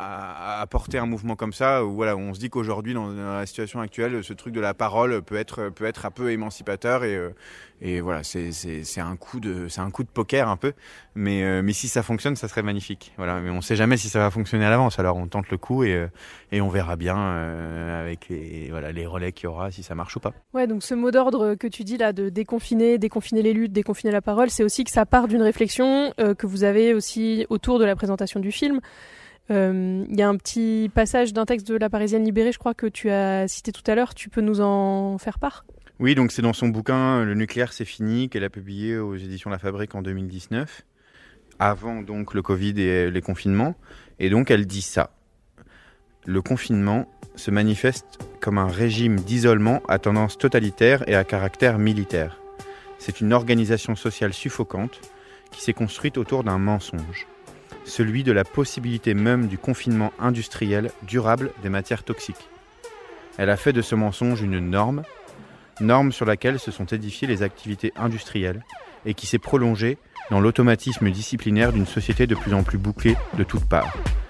Speaker 17: à, à porter un mouvement comme ça, où voilà, on se dit qu'aujourd'hui dans, dans la situation actuelle, ce truc de la parole peut être peut être un peu émancipateur, et euh, et voilà, c'est c'est c'est un coup de c'est un coup de poker un peu, mais euh, mais si ça fonctionne, ça serait magnifique. Voilà, mais on sait jamais si ça va fonctionner à l'avance, alors on tente le coup, et euh, et on verra bien euh, avec les voilà les relais qu'il y aura, si ça marche ou pas. Ouais, donc ce mot d'ordre que tu dis là, de déconfiner, déconfiner les luttes, déconfiner la parole, c'est aussi que ça part d'une réflexion euh, que vous avez aussi autour de la présentation du film. Il euh, y a un petit passage d'un texte de La Parisienne libérée, je crois, que tu as cité tout à l'heure. Tu peux nous en faire part ? Oui, donc c'est dans son bouquin « Le nucléaire, c'est fini » qu'elle a publié aux éditions La Fabrique en deux mille dix-neuf, avant donc le Covid et les confinements. Et donc elle dit ça. le confinement se manifeste comme un régime d'isolement à tendance totalitaire et à caractère militaire. C'est une organisation sociale suffocante qui s'est construite autour d'un mensonge, celui de la possibilité même du confinement industriel durable des matières toxiques. Elle a fait de ce mensonge une norme, norme sur laquelle se sont édifiées les activités industrielles et qui s'est prolongée dans l'automatisme disciplinaire d'une société de plus en plus bouclée de toutes parts.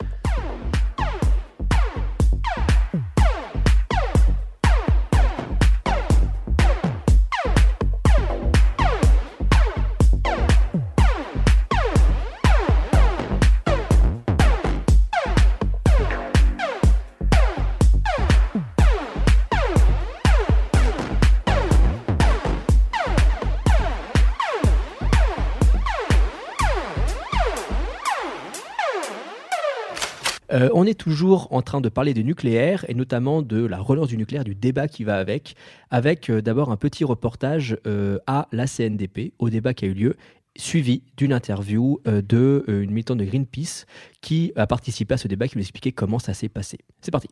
Speaker 5: Euh, on est toujours en train de parler du nucléaire et notamment de la relance du nucléaire, du débat qui va avec, avec euh, d'abord un petit reportage euh, à la C N D P, au débat qui a eu lieu, suivi d'une interview euh, de euh, une militante de Greenpeace qui a participé à ce débat, qui nous expliquait comment ça s'est passé. C'est parti.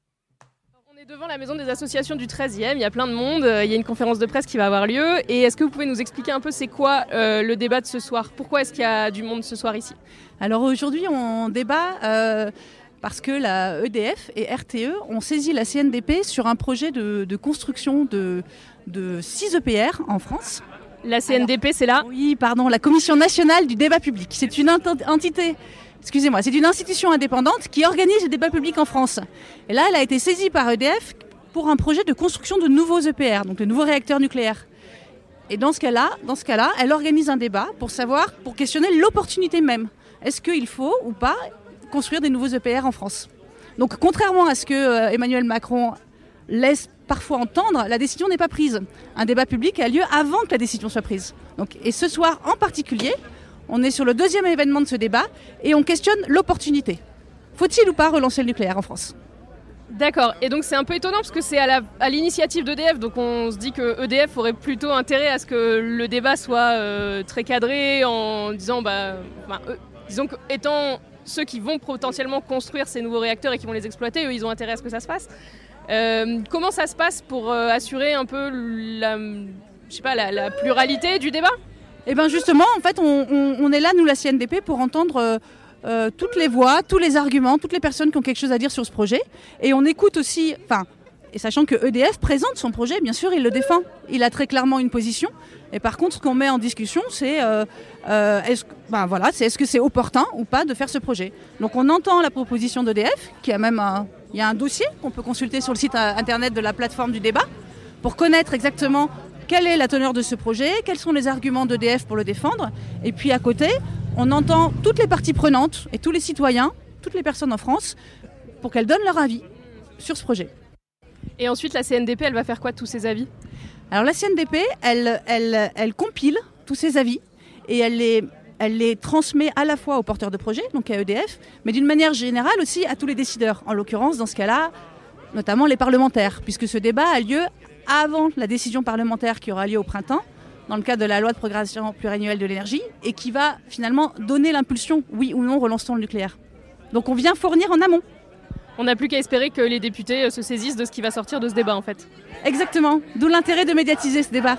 Speaker 15: On est devant la maison des associations du treizième, il y a plein de monde, il y a une conférence de presse qui va avoir lieu. Et est-ce que vous pouvez nous expliquer un peu c'est quoi euh, le débat de ce soir ? Pourquoi est-ce qu'il y a du monde ce soir ici ?
Speaker 18: Alors aujourd'hui on débat euh, parce que la E D F et R T E ont saisi la C N D P sur un projet de, de construction de, de six E P R en France.
Speaker 15: La C N D P Alors, c'est là ?
Speaker 18: Oui, pardon, la Commission nationale du débat public. C'est une entité... Excusez-moi, c'est une institution indépendante qui organise le débat public en France. Et là, elle a été saisie par E D F pour un projet de construction de nouveaux E P R, donc de nouveaux réacteurs nucléaires. Et dans ce cas-là, dans ce cas-là, elle organise un débat pour savoir, pour questionner l'opportunité même. Est-ce qu'il faut ou pas construire des nouveaux E P R en France ? Donc, contrairement à ce que euh, Emmanuel Macron laisse parfois entendre, la décision n'est pas prise. Un débat public a lieu avant que la décision soit prise. Donc, et ce soir en particulier, on est sur le deuxième événement de ce débat et on questionne l'opportunité. Faut-il ou pas relancer le nucléaire en France ?
Speaker 15: D'accord, et donc c'est un peu étonnant parce que c'est à, la, à l'initiative d'E D F, donc on se dit que E D F aurait plutôt intérêt à ce que le débat soit euh, très cadré en disant, bah, enfin, euh, disons qu'étant ceux qui vont potentiellement construire ces nouveaux réacteurs et qui vont les exploiter, eux ils ont intérêt à ce que ça se fasse. Euh, comment ça se passe pour euh, assurer un peu la, je sais pas, la, la pluralité du débat ?
Speaker 18: Eh bien justement, en fait, on, on, on est là, nous, la C N D P, pour entendre euh, euh, toutes les voix, tous les arguments, toutes les personnes qui ont quelque chose à dire sur ce projet. Et on écoute aussi, enfin, et sachant que E D F présente son projet, bien sûr, il le défend. Il a très clairement une position. Et par contre, ce qu'on met en discussion, c'est euh, euh, est-ce, ben voilà, c'est est-ce que c'est opportun ou pas de faire ce projet. Donc on entend la proposition d'E D F, qui a même un, il y a un dossier qu'on peut consulter sur le site internet de la plateforme du débat, pour connaître exactement quelle est la teneur de ce projet, quels sont les arguments d'E D F pour le défendre. Et puis à côté, on entend toutes les parties prenantes et tous les citoyens, toutes les personnes en France, pour qu'elles donnent leur avis sur ce projet.
Speaker 15: Et ensuite, la C N D P, elle va faire quoi de tous ces avis ?
Speaker 18: Alors la C N D P, elle, elle, elle compile tous ces avis et elle les, elle les transmet à la fois aux porteurs de projets, donc à E D F, mais d'une manière générale aussi à tous les décideurs. En l'occurrence, dans ce cas-là, notamment les parlementaires, puisque ce débat a lieu avant la décision parlementaire qui aura lieu au printemps, dans le cadre de la loi de programmation pluriannuelle de l'énergie, et qui va finalement donner l'impulsion, oui ou non, relançons le nucléaire. Donc on vient fournir en amont.
Speaker 15: On n'a plus qu'à espérer que les députés se saisissent de ce qui va sortir de ce débat, en fait.
Speaker 18: Exactement, d'où l'intérêt de médiatiser ce débat.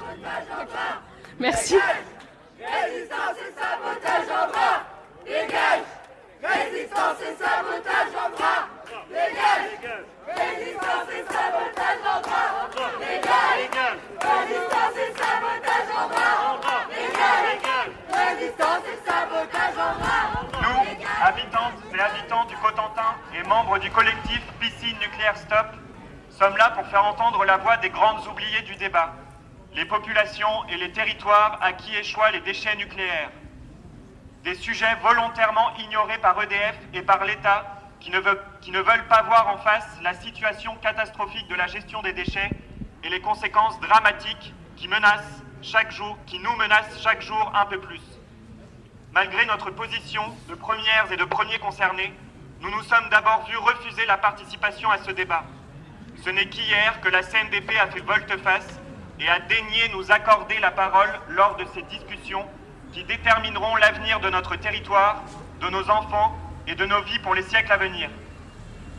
Speaker 15: Merci.
Speaker 2: Résistance et sabotage en bras, dégage. Résistance et sabotage en bras, dégage. Résistance et sabotage en bras, dégage. Résistance et sabotage en bras, dégage. Résistance et sabotage en bras.
Speaker 19: Nous, habitantes et habitants du Cotentin et membres du collectif Piscine Nucléaire Stop, sommes là pour faire entendre la voix des grandes oubliées du débat, les populations et les territoires à qui échoient les déchets nucléaires. Des sujets volontairement ignorés par E D F et par l'État qui ne, veut, qui ne veulent pas voir en face la situation catastrophique de la gestion des déchets et les conséquences dramatiques qui menacent chaque jour, qui nous menacent chaque jour un peu plus. Malgré notre position de premières et de premiers concernés, nous nous sommes d'abord vus refuser la participation à ce débat. Ce n'est qu'hier que la C N D P a fait volte-face et a daigné nous accorder la parole lors de ces discussions qui détermineront l'avenir de notre territoire, de nos enfants et de nos vies pour les siècles à venir.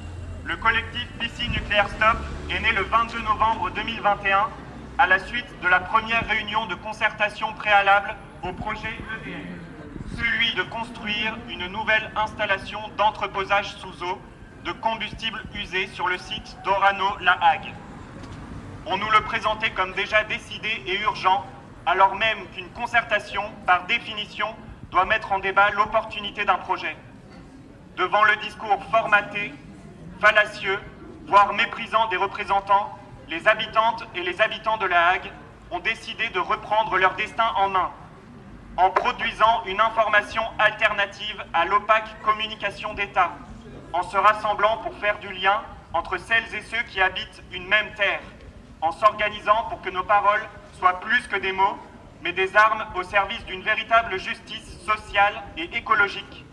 Speaker 19: le collectif Piscine Nucléaire Stop est né le vingt-deux novembre deux mille vingt et un à la suite de la première réunion de concertation préalable au projet E D F, celui de construire une nouvelle installation d'entreposage sous eau de combustible usé sur le site d'Orano-La Hague. On nous le présentait comme déjà décidé et urgent, alors même qu'une concertation, par définition, doit mettre en débat l'opportunité d'un projet. Devant le discours formaté, fallacieux, voire méprisant des représentants, les habitantes et les habitants de La Hague ont décidé de reprendre leur destin en main, en produisant une information alternative à l'opaque communication d'État, en se rassemblant pour faire du lien entre celles et ceux qui habitent une même terre, en s'organisant pour que nos paroles soient plus que des mots, mais des armes au service d'une véritable justice sociale et écologique.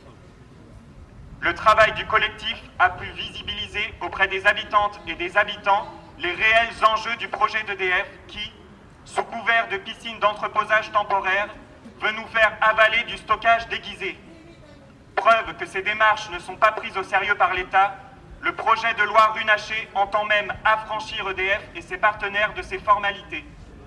Speaker 19: Le travail du collectif a pu visibiliser auprès des habitantes et des habitants les réels enjeux du projet d'E D F qui, sous couvert de piscines d'entreposage temporaire, veut nous faire avaler du stockage déguisé. Preuve que ces démarches ne sont pas prises au sérieux par l'État, le projet de loi Runacher entend même affranchir E D F et ses partenaires de ces formalités.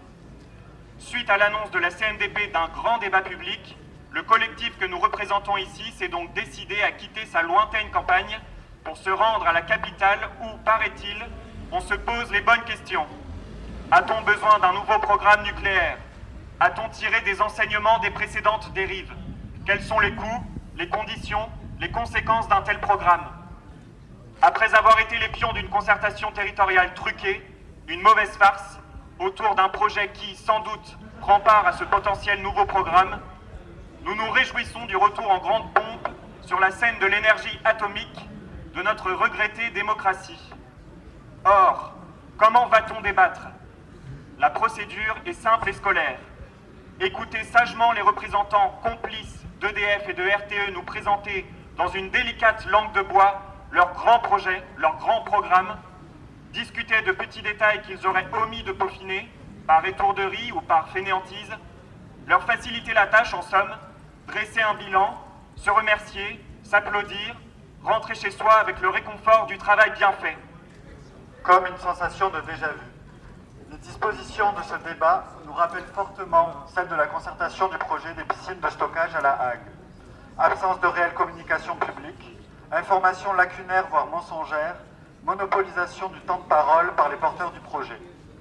Speaker 19: Suite à l'annonce de la C N D P d'un grand débat public, le collectif que nous représentons ici s'est donc décidé à quitter sa lointaine campagne pour se rendre à la capitale où, paraît-il, on se pose les bonnes questions. A-t-on besoin d'un nouveau programme nucléaire? A-t-on tiré des enseignements des précédentes dérives? Quels sont les coûts, les conditions, les conséquences d'un tel programme? Après avoir été les pions d'une concertation territoriale truquée, une mauvaise farce, autour d'un projet qui, sans doute, prend part à ce potentiel nouveau programme, nous nous réjouissons du retour en grande pompe sur la scène de l'énergie atomique de notre regrettée démocratie. Or, comment va-t-on débattre? La procédure est simple et scolaire. Écoutez sagement les représentants complices d'E D F et de R T E nous présenter dans une délicate langue de bois leur grand projet, leur grand programme, discuter de petits détails qu'ils auraient omis de peaufiner, par étourderie ou par fainéantise, leur faciliter la tâche en somme, dresser un bilan, se remercier, s'applaudir, rentrer chez soi avec le réconfort du travail bien fait.
Speaker 20: Comme une sensation de déjà-vu. Les dispositions de ce débat nous rappellent fortement celles de la concertation du projet des piscines de stockage à La Hague. Absence de réelle communication publique, information lacunaire voire mensongère, monopolisation du temps de parole par les porteurs du projet.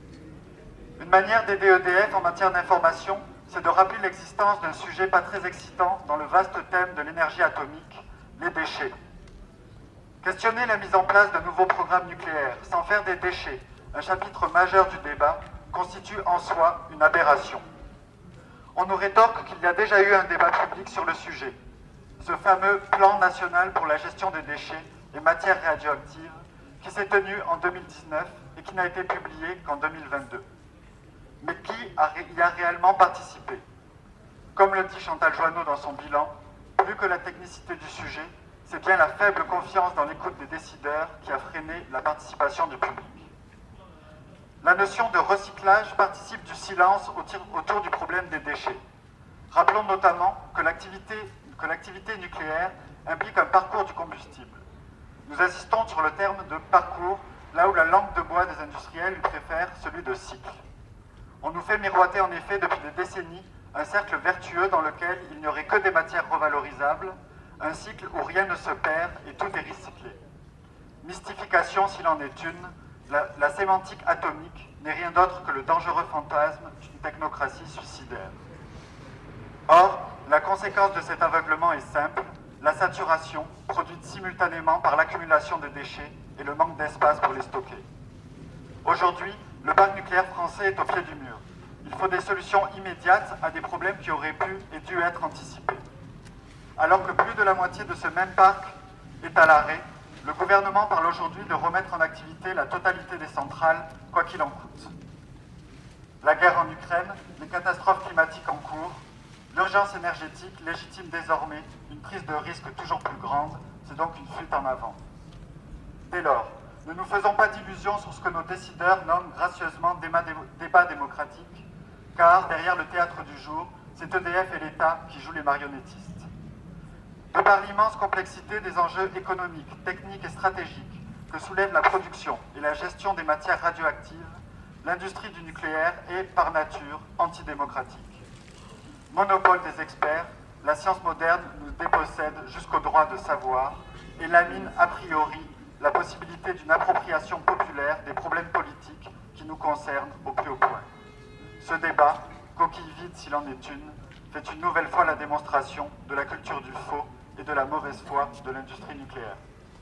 Speaker 20: Une manière d'aider E D F en matière d'information, c'est de rappeler l'existence d'un sujet pas très excitant dans le vaste thème de l'énergie atomique, les déchets. Questionner la mise en place d'un nouveau programme nucléaire sans faire des déchets un chapitre majeur du débat constitue en soi une aberration. On nous rétorque qu'il y a déjà eu un débat public sur le sujet, ce fameux plan national pour la gestion des déchets et matières radioactives qui s'est tenu en deux mille dix-neuf et qui n'a été publié qu'en deux mille vingt-deux. Mais qui y a réellement participé? Comme le dit Chantal Joanneau dans son bilan, plus que la technicité du sujet, c'est bien la faible confiance dans l'écoute des décideurs qui a freiné la participation du public. La notion de recyclage participe du silence autour du problème des déchets. Rappelons notamment que l'activité que l'activité nucléaire implique un parcours du combustible. Nous insistons sur le terme de parcours, là où la langue de bois des industriels lui préfère celui de cycle. On nous fait miroiter en effet depuis des décennies un cercle vertueux dans lequel il n'y aurait que des matières revalorisables, un cycle où rien ne se perd et tout est recyclé. Mystification s'il en est une, la, la sémantique atomique n'est rien d'autre que le dangereux fantasme d'une technocratie suicidaire. Or, la conséquence de cet aveuglement est simple, la saturation, produite simultanément par l'accumulation de déchets et le manque d'espace pour les stocker. Aujourd'hui, le parc nucléaire français est au pied du mur. Il faut des solutions immédiates à des problèmes qui auraient pu et dû être anticipés. Alors que plus de la moitié de ce même parc est à l'arrêt, le gouvernement parle aujourd'hui de remettre en activité la totalité des centrales, quoi qu'il en coûte. La guerre en Ukraine, les catastrophes climatiques en cours, l'urgence énergétique légitime désormais une prise de risque toujours plus grande, c'est donc une fuite en avant. Dès lors, ne nous faisons pas d'illusions sur ce que nos décideurs nomment gracieusement débat démocratique, car derrière le théâtre du jour, c'est E D F et l'État qui jouent les marionnettistes. De par l'immense complexité des enjeux économiques, techniques et stratégiques que soulève la production et la gestion des matières radioactives, l'industrie du nucléaire est, par nature, antidémocratique. Monopole des experts, la science moderne nous dépossède jusqu'au droit de savoir et lamine a priori la possibilité d'une appropriation populaire des problèmes politiques qui nous concernent au plus haut point. Ce débat, coquille vide s'il en est une, fait une nouvelle fois la démonstration de la culture du faux et de la mauvaise foi de l'industrie nucléaire.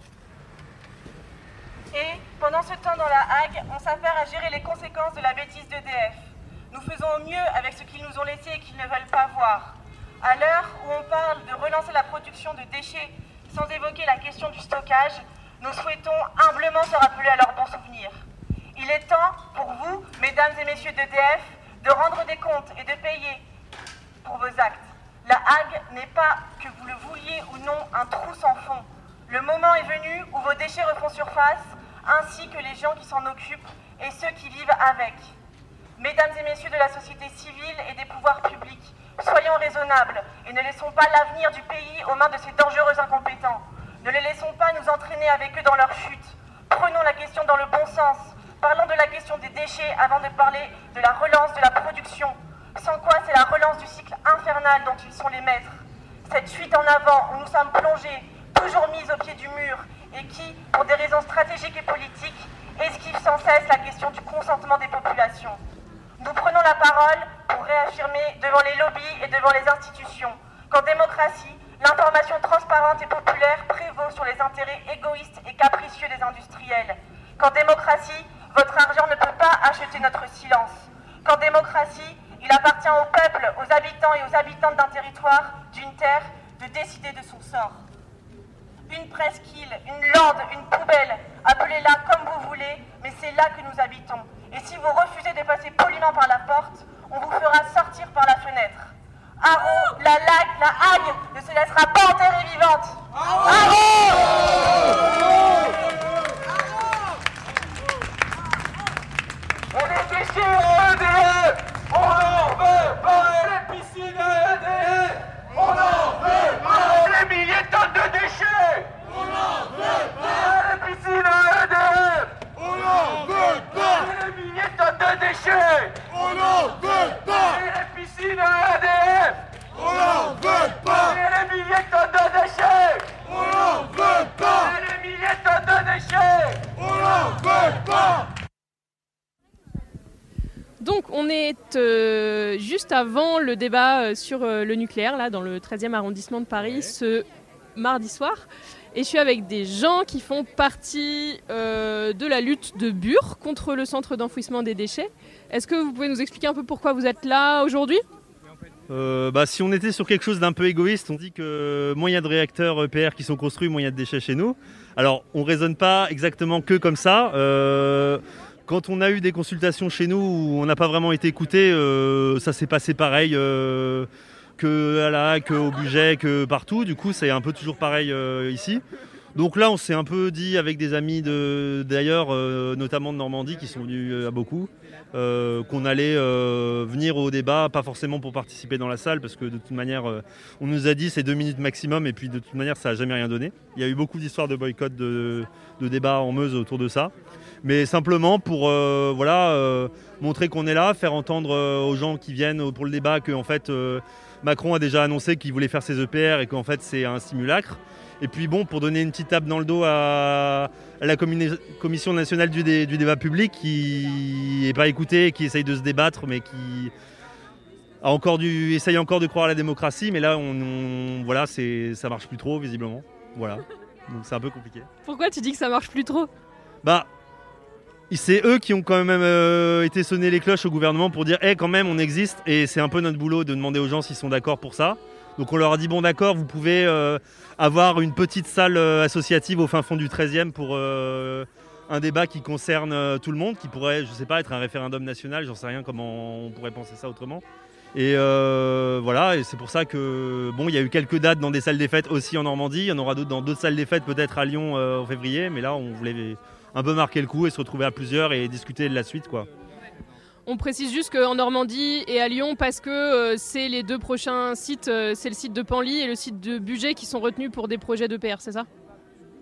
Speaker 21: Et, pendant ce temps dans la Hague, on s'affaire à gérer les conséquences de la bêtise d'E D F. Nous faisons au mieux avec ce qu'ils nous ont laissé et qu'ils ne veulent pas voir. À l'heure où on parle de relancer la production de déchets sans évoquer la question du stockage, nous souhaitons humblement se rappeler à leurs bons souvenirs. Il est temps pour vous, mesdames et messieurs d'E D F, de rendre des comptes et de payer pour vos actes. La Hague n'est pas, que vous le vouliez ou non, un trou sans fond. Le moment est venu où vos déchets refont surface, ainsi que les gens qui s'en occupent et ceux qui vivent avec. Mesdames et messieurs de la société civile et des pouvoirs publics, soyons raisonnables et ne laissons pas l'avenir du pays aux mains de ces dangereux incompétents. Ne les laissons pas nous entraîner avec eux dans leur chute. Prenons la question dans le bon sens. Parlons de la question des déchets avant de parler de la relance de la production. Sans quoi c'est la relance du cycle infernal dont ils sont les maîtres. Cette fuite en avant où nous sommes plongés, toujours mis au pied du mur, et qui, pour des raisons stratégiques et politiques, esquive sans cesse la question du consentement des populations. Nous prenons la parole pour réaffirmer devant les lobbies et devant les institutions qu'en démocratie, l'information transparente et populaire prévaut sur les intérêts égoïstes et capricieux des industriels. Qu'en démocratie, votre argent ne peut pas acheter notre silence. Qu'en démocratie, il appartient au peuple, aux habitants et aux habitantes d'un territoire, d'une terre, de décider de son sort. Une presqu'île, une lande, une poubelle, appelez-la comme vous voulez, mais c'est là que nous habitons. Et si vous refusez de passer poliment par la porte, on vous fera sortir par la fenêtre. Haro, la lague, la hague ne se laissera pas enterrer vivante. Haro!
Speaker 2: On est déchets en E D F. On en veut pas les piscines E D F. On en veut pas les milliers de tonnes de déchets. On en veut pas les piscines E D F. On en veut pas les milliers de tonnes de déchets. On en veut pas les piscines E D F. On en veut pas les milliers de tonnes de déchets. On en veut pas les milliers de tonnes de déchets. On en veut pas.
Speaker 15: Donc on est euh, juste avant le débat euh, sur euh, le nucléaire, là dans le treizième arrondissement de Paris, ouais. Ce mardi soir. Et je suis avec des gens qui font partie euh, de la lutte de Bure contre le centre d'enfouissement des déchets. Est-ce que vous pouvez nous expliquer un peu pourquoi vous êtes là aujourd'hui ?
Speaker 22: Euh, bah, si on était sur quelque chose d'un peu égoïste, on dit que moins il y a de réacteurs E P R qui sont construits, moins il y a de déchets chez nous. Alors on ne raisonne pas exactement que comme ça. Euh, quand on a eu des consultations chez nous où on n'a pas vraiment été écouté, euh, ça s'est passé pareil euh, que à la que au budget, que partout. Du coup c'est un peu toujours pareil euh, ici. Donc là on s'est un peu dit avec des amis de, d'ailleurs, euh, notamment de Normandie qui sont venus à beaucoup, Euh, qu'on allait euh, venir au débat, pas forcément pour participer dans la salle, parce que de toute manière, euh, on nous a dit c'est deux minutes maximum, et puis de toute manière, ça n'a jamais rien donné. Il y a eu beaucoup d'histoires de boycott, de, de débats en Meuse autour de ça, mais simplement pour euh, voilà, euh, montrer qu'on est là, faire entendre euh, aux gens qui viennent pour le débat que en fait, euh, Macron a déjà annoncé qu'il voulait faire ses E P R et qu'en fait c'est un simulacre. Et puis bon, pour donner une petite tape dans le dos à, à la communi- Commission nationale du, dé, du débat public qui n'est pas écoutée, qui essaye de se débattre, mais qui a encore du, essaye encore de croire à la démocratie. Mais là, on, on, voilà, c'est, ça marche plus trop, visiblement. Voilà. Donc c'est un peu compliqué.
Speaker 15: Pourquoi tu dis que ça marche plus trop ?
Speaker 22: Bah, c'est eux qui ont quand même euh, été sonner les cloches au gouvernement pour dire hey, « quand même, on existe ». Et c'est un peu notre boulot de demander aux gens s'ils sont d'accord pour ça. Donc on leur a dit bon d'accord, vous pouvez euh, avoir une petite salle euh, associative au fin fond du treizième pour euh, un débat qui concerne euh, tout le monde, qui pourrait, je sais pas, être un référendum national, j'en sais rien comment on pourrait penser ça autrement. Et euh, voilà, et c'est pour ça que bon, il y a eu quelques dates dans des salles des fêtes aussi en Normandie, il y en aura d'autres dans d'autres salles des fêtes, peut-être à Lyon euh, en février, mais là on voulait un peu marquer le coup et se retrouver à plusieurs et discuter de la suite quoi.
Speaker 15: On précise juste qu'en Normandie et à Lyon, parce que euh, c'est les deux prochains sites, euh, c'est le site de Panly et le site de Bugey qui sont retenus pour des projets d'E P R, c'est ça ?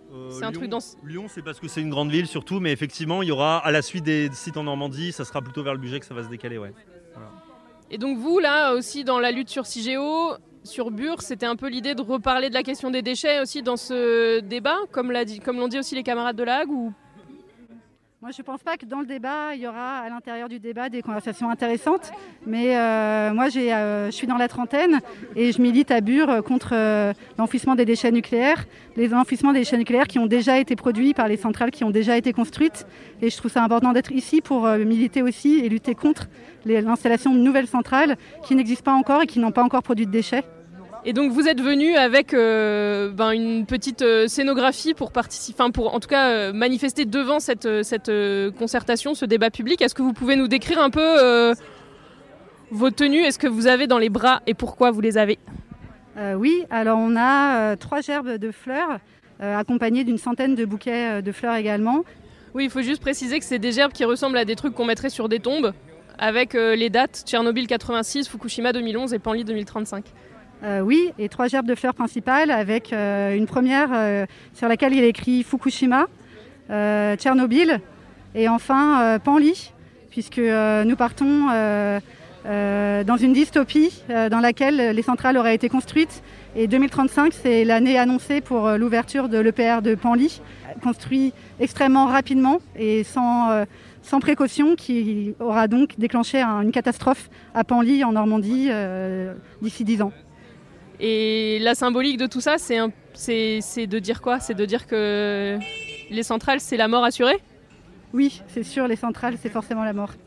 Speaker 22: Euh,
Speaker 15: C'est un
Speaker 22: Lyon,
Speaker 15: truc dans...
Speaker 22: Lyon, c'est parce que c'est une grande ville surtout, mais effectivement, il y aura à la suite des sites en Normandie, ça sera plutôt vers le budget que ça va se décaler, ouais. Voilà.
Speaker 15: Et donc vous, là, aussi, dans la lutte sur Cigéo, sur Bure, c'était un peu l'idée de reparler de la question des déchets aussi dans ce débat, comme, l'a dit, comme l'ont dit aussi les camarades de la Hague ou...
Speaker 1: Moi, je ne pense pas que dans le débat, il y aura à l'intérieur du débat des conversations intéressantes. Mais euh, moi, j'ai, euh, je suis dans la trentaine et je milite à Bure contre euh, l'enfouissement des déchets nucléaires. Les enfouissements des déchets nucléaires qui ont déjà été produits par les centrales qui ont déjà été construites. Et je trouve ça important d'être ici pour euh, militer aussi et lutter contre les, l'installation de nouvelles centrales qui n'existent pas encore et qui n'ont pas encore produit de déchets.
Speaker 15: Et donc vous êtes venu avec euh, ben, une petite euh, scénographie pour participer, enfin pour en tout cas euh, manifester devant cette, cette euh, concertation, ce débat public. Est-ce que vous pouvez nous décrire un peu euh, vos tenues? Est-ce que vous avez dans les bras et pourquoi vous les avez?
Speaker 1: euh, Oui, alors on a euh, trois gerbes de fleurs euh, accompagnées d'une centaine de bouquets euh, de fleurs également.
Speaker 15: Oui, il faut juste préciser que c'est des gerbes qui ressemblent à des trucs qu'on mettrait sur des tombes avec euh, les dates Tchernobyl quatre-vingt-six, Fukushima deux mille onze et Panly deux mille trente-cinq.
Speaker 1: Euh, oui, et trois gerbes de fleurs principales avec euh, une première euh, sur laquelle il est écrit Fukushima, euh, Tchernobyl et enfin euh, Panly, puisque euh, nous partons euh, euh, dans une dystopie euh, dans laquelle les centrales auraient été construites et deux mille trente-cinq c'est l'année annoncée pour euh, l'ouverture de l'E P R de Panly, construit extrêmement rapidement et sans, euh, sans précaution, qui aura donc déclenché un, une catastrophe à Panly en Normandie euh, d'ici dix ans.
Speaker 15: Et la symbolique de tout ça, c'est, un, c'est, c'est de dire quoi? C'est de dire que les centrales, c'est la mort assurée?
Speaker 1: Oui, c'est sûr, les centrales, c'est forcément la mort.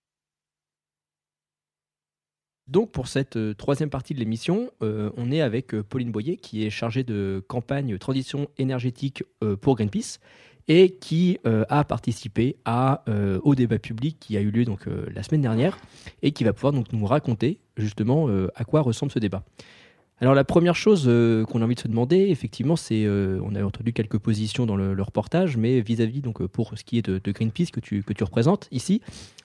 Speaker 5: Donc pour cette euh, troisième partie de l'émission, euh, on est avec euh, Pauline Boyer qui est chargée de campagne transition énergétique euh, pour Greenpeace et qui euh, a participé à, euh, au débat public qui a eu lieu donc, euh, la semaine dernière et qui va pouvoir donc, nous raconter justement euh, à quoi ressemble ce débat. Alors la première chose euh, qu'on a envie de se demander, effectivement, c'est, euh, on a entendu quelques positions dans le, le reportage, mais vis-à-vis donc pour ce qui est de, de Greenpeace que tu, que tu représentes ici,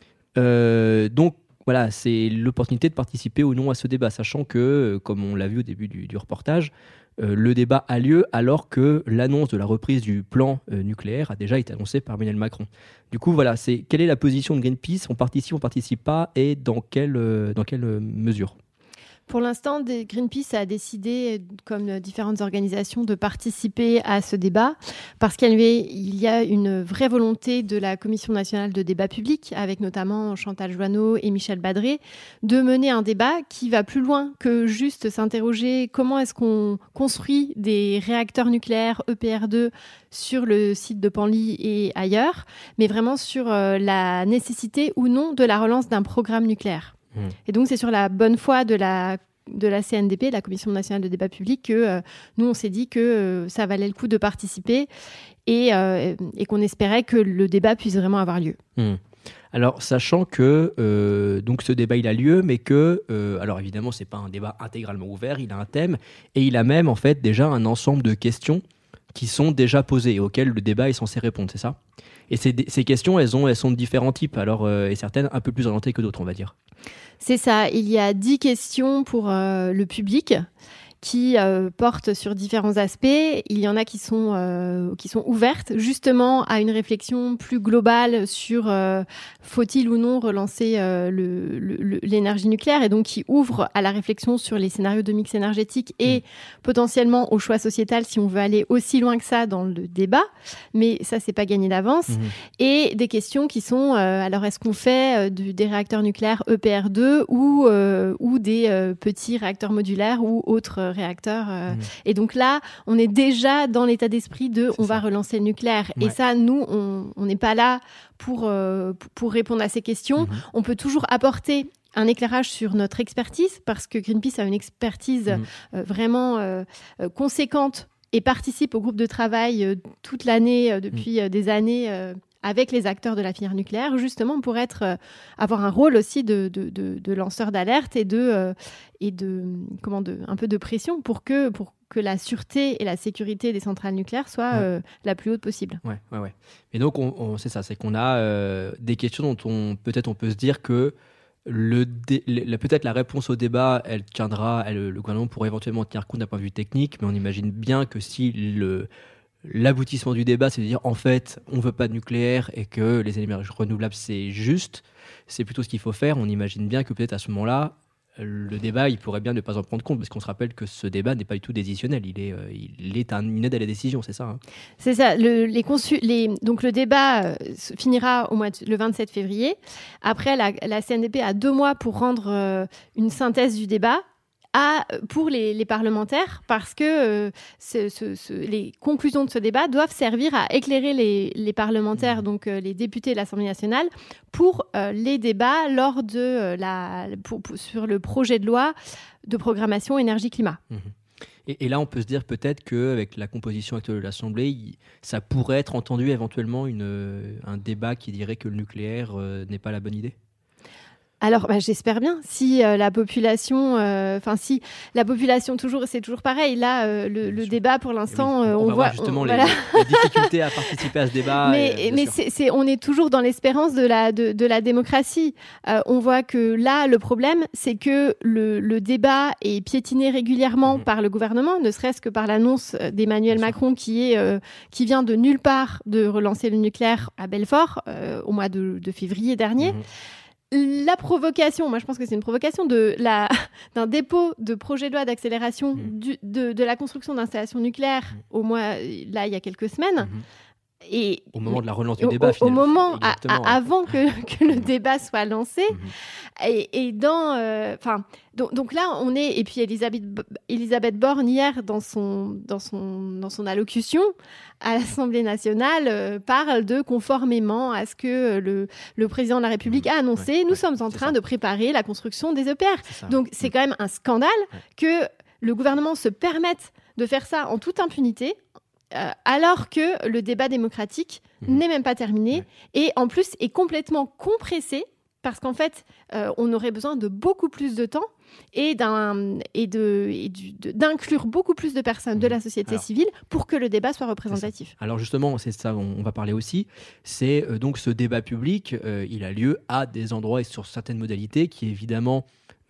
Speaker 5: euh, donc voilà, c'est l'opportunité de participer ou non à ce débat, sachant que, comme on l'a vu au début du, du reportage, euh, le débat a lieu alors que l'annonce de la reprise du plan euh, nucléaire a déjà été annoncée par Emmanuel Macron. Du coup, voilà, c'est quelle est la position de Greenpeace? On participe, on participe pas, et dans quelle, euh, dans quelle mesure?
Speaker 3: Pour l'instant, Greenpeace a décidé, comme différentes organisations, de participer à ce débat parce qu'il y a une vraie volonté de la Commission nationale de débat public, avec notamment Chantal Joanneau et Michel Badré, de mener un débat qui va plus loin que juste s'interroger comment est-ce qu'on construit des réacteurs nucléaires E P R deux sur le site de Panly et ailleurs, mais vraiment sur la nécessité ou non de la relance d'un programme nucléaire. Et donc, c'est sur la bonne foi de la, de la C N D P, la Commission nationale de débat public, que euh, nous, on s'est dit que euh, ça valait le coup de participer et, euh, et qu'on espérait que le débat puisse vraiment avoir lieu.
Speaker 5: Mmh. Alors, sachant que euh, donc ce débat, il a lieu, mais que, euh, alors évidemment, ce n'est pas un débat intégralement ouvert, il a un thème et il a même, en fait, déjà un ensemble de questions qui sont déjà posées et auxquelles le débat est censé répondre, c'est ça? Et ces, ces questions, elles, ont, elles sont de différents types, alors, euh, et certaines un peu plus orientées que d'autres, on va dire.
Speaker 3: C'est ça, il y a dix questions pour euh, le public qui euh, portent sur différents aspects. Il y en a qui sont, euh, qui sont ouvertes justement à une réflexion plus globale sur euh, faut-il ou non relancer euh, le, le, l'énergie nucléaire, et donc qui ouvrent à la réflexion sur les scénarios de mix énergétique et mmh. potentiellement au choix sociétal si on veut aller aussi loin que ça dans le débat. Mais ça, c'est pas gagné d'avance. Mmh. Et des questions qui sont euh, alors est-ce qu'on fait euh, du, des réacteurs nucléaires E P R deux ou, euh, ou des euh, petits réacteurs modulaires ou autres réacteurs. Euh, mmh. Et donc là, on est déjà dans l'état d'esprit de c'est on ça. va relancer le nucléaire. Ouais. Et ça, nous, on n'est pas là pour, euh, pour répondre à ces questions. Mmh. On peut toujours apporter un éclairage sur notre expertise, parce que Greenpeace a une expertise mmh. euh, vraiment euh, euh, conséquente et participe au groupe de travail euh, toute l'année, euh, depuis mmh. euh, des années, euh, avec les acteurs de la filière nucléaire, justement pour être, euh, avoir un rôle aussi de, de, de, de lanceur d'alerte et, de, euh, et de, comment de, un peu de pression pour que, pour que la sûreté et la sécurité des centrales nucléaires soient ouais. euh, la plus haute possible.
Speaker 5: Ouais, ouais, ouais. Et donc, on, on, c'est ça, c'est qu'on a euh, des questions dont on, peut-être on peut se dire que le dé, le, peut-être la réponse au débat, elle tiendra, elle, le gouvernement pourrait éventuellement tenir compte d'un point de vue technique, mais on imagine bien que si le... l'aboutissement du débat, c'est de dire en fait, on ne veut pas de nucléaire et que les énergies renouvelables, c'est juste. C'est plutôt ce qu'il faut faire. On imagine bien que peut-être à ce moment-là, le débat, il pourrait bien ne pas en prendre compte, parce qu'on se rappelle que ce débat n'est pas du tout décisionnel. Il est, euh, il est un, une aide à la décision, c'est ça hein.
Speaker 3: C'est ça. Le, les conçu- les, donc le débat euh, finira au mois de, le vingt-sept février. Après, la, la C N D P a deux mois pour rendre euh, une synthèse du débat. À, pour les, les parlementaires, parce que euh, ce, ce, ce, les conclusions de ce débat doivent servir à éclairer les, les parlementaires, donc euh, les députés de l'Assemblée nationale, pour euh, les débats lors de euh, la, pour, pour, sur le projet de loi de programmation énergie-climat.
Speaker 5: Mmh. Et, et là, on peut se dire peut-être qu'avec la composition actuelle de l'Assemblée, il, ça pourrait être entendu éventuellement une, un débat qui dirait que le nucléaire euh, n'est pas la bonne idée.
Speaker 3: Alors, bah, j'espère bien. Si euh, la population, enfin euh, si la population toujours, c'est toujours pareil. Là, euh, le, le débat pour l'instant,
Speaker 5: oui, on,
Speaker 3: euh, on,
Speaker 5: on va
Speaker 3: voit
Speaker 5: voir justement
Speaker 3: on,
Speaker 5: les,
Speaker 3: voilà.
Speaker 5: les difficultés à participer à ce débat.
Speaker 3: Mais,
Speaker 5: et,
Speaker 3: mais c'est, c'est, on est toujours dans l'espérance de la de, de la démocratie. Euh, on voit que là, le problème, c'est que le, le débat est piétiné régulièrement mmh. par le gouvernement, ne serait-ce que par l'annonce d'Emmanuel Bien Macron, sûr. qui est euh, qui vient de nulle part de relancer le nucléaire à Belfort euh, au mois de, de février dernier. Mmh. La provocation, moi je pense que c'est une provocation de la, d'un dépôt de projet de loi d'accélération mmh. du, de, de la construction d'installations nucléaires mmh. au mois, là il y a quelques semaines. Mmh. Et
Speaker 5: au moment de la relance du
Speaker 3: au,
Speaker 5: débat,
Speaker 3: au,
Speaker 5: finalement.
Speaker 3: Au moment, à, à,
Speaker 5: ouais.
Speaker 3: avant que, que le débat soit lancé. Mmh. Et, et dans... Enfin, euh, donc, donc là, on est... Et puis Elisabeth, Elisabeth Borne, hier, dans son, dans, son, dans son allocution à l'Assemblée nationale, euh, parle de conformément à ce que le, le président de la République mmh. a annoncé, ouais, nous ouais, sommes en train ça. de préparer la construction des E P R. C'est donc c'est mmh. quand même un scandale ouais. que le gouvernement se permette de faire ça en toute impunité, Euh, alors que le débat démocratique mmh. n'est même pas terminé ouais. et en plus est complètement compressé parce qu'en fait euh, on aurait besoin de beaucoup plus de temps et, d'un, et, de, et du, de, d'inclure beaucoup plus de personnes mmh. de la société Alors, civile pour que le débat soit représentatif.
Speaker 5: Alors justement, c'est ça on, on va parler aussi, c'est euh, donc ce débat public, euh, il a lieu à des endroits et sur certaines modalités qui évidemment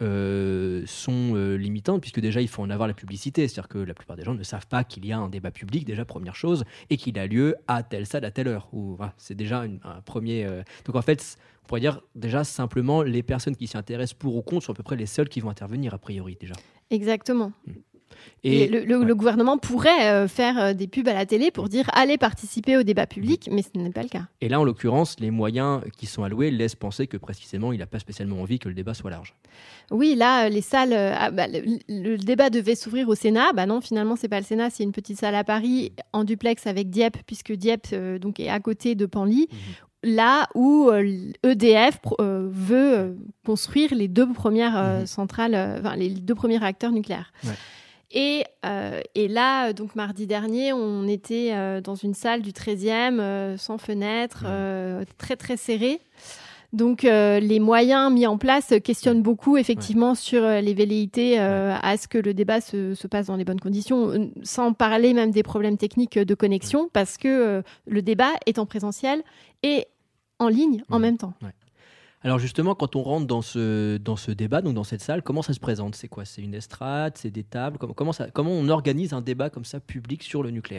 Speaker 5: Euh, sont euh, limitantes, puisque déjà il faut en avoir la publicité, c'est-à-dire que la plupart des gens ne savent pas qu'il y a un débat public, déjà première chose, et qu'il a lieu à telle salle à telle heure, ou, voilà, c'est déjà une, un premier euh... donc en fait on pourrait dire déjà simplement les personnes qui s'y intéressent pour ou contre sont à peu près les seules qui vont intervenir a priori déjà.
Speaker 3: Exactement. Mmh. Et, et le, le, ouais. le gouvernement pourrait euh, faire euh, des pubs à la télé pour dire allez participer au débat public, mais ce n'est pas le cas.
Speaker 5: Et là, en l'occurrence, les moyens qui sont alloués laissent penser que précisément, il n'a pas spécialement envie que le débat soit large.
Speaker 3: Oui, là, les salles, euh, ah, bah, le, le débat devait s'ouvrir au Sénat. Bah non, finalement, c'est pas le Sénat, c'est une petite salle à Paris en duplex avec Dieppe, puisque Dieppe euh, donc est à côté de Penly. Mmh. Là où euh, E D F euh, veut euh, construire les deux premières euh, mmh. centrales, enfin euh, les deux premiers réacteurs nucléaires. Ouais. Et, euh, et là, donc mardi dernier, on était euh, dans une salle du treizième, euh, sans fenêtre, euh, très très serrée. Donc euh, les moyens mis en place questionnent beaucoup effectivement ouais. sur euh, les velléités euh, ouais. à ce que le débat se, se passe dans les bonnes conditions, sans parler même des problèmes techniques de connexion, ouais. parce que euh, le débat est en présentiel et en ligne en mmh. même temps.
Speaker 5: Ouais. Alors justement, quand on rentre dans ce, dans ce débat, donc dans cette salle, comment ça se présente ? C'est quoi ? C'est une estrade ? C'est des tables ? comment, comment, ça, comment on organise un débat comme ça public sur le nucléaire ?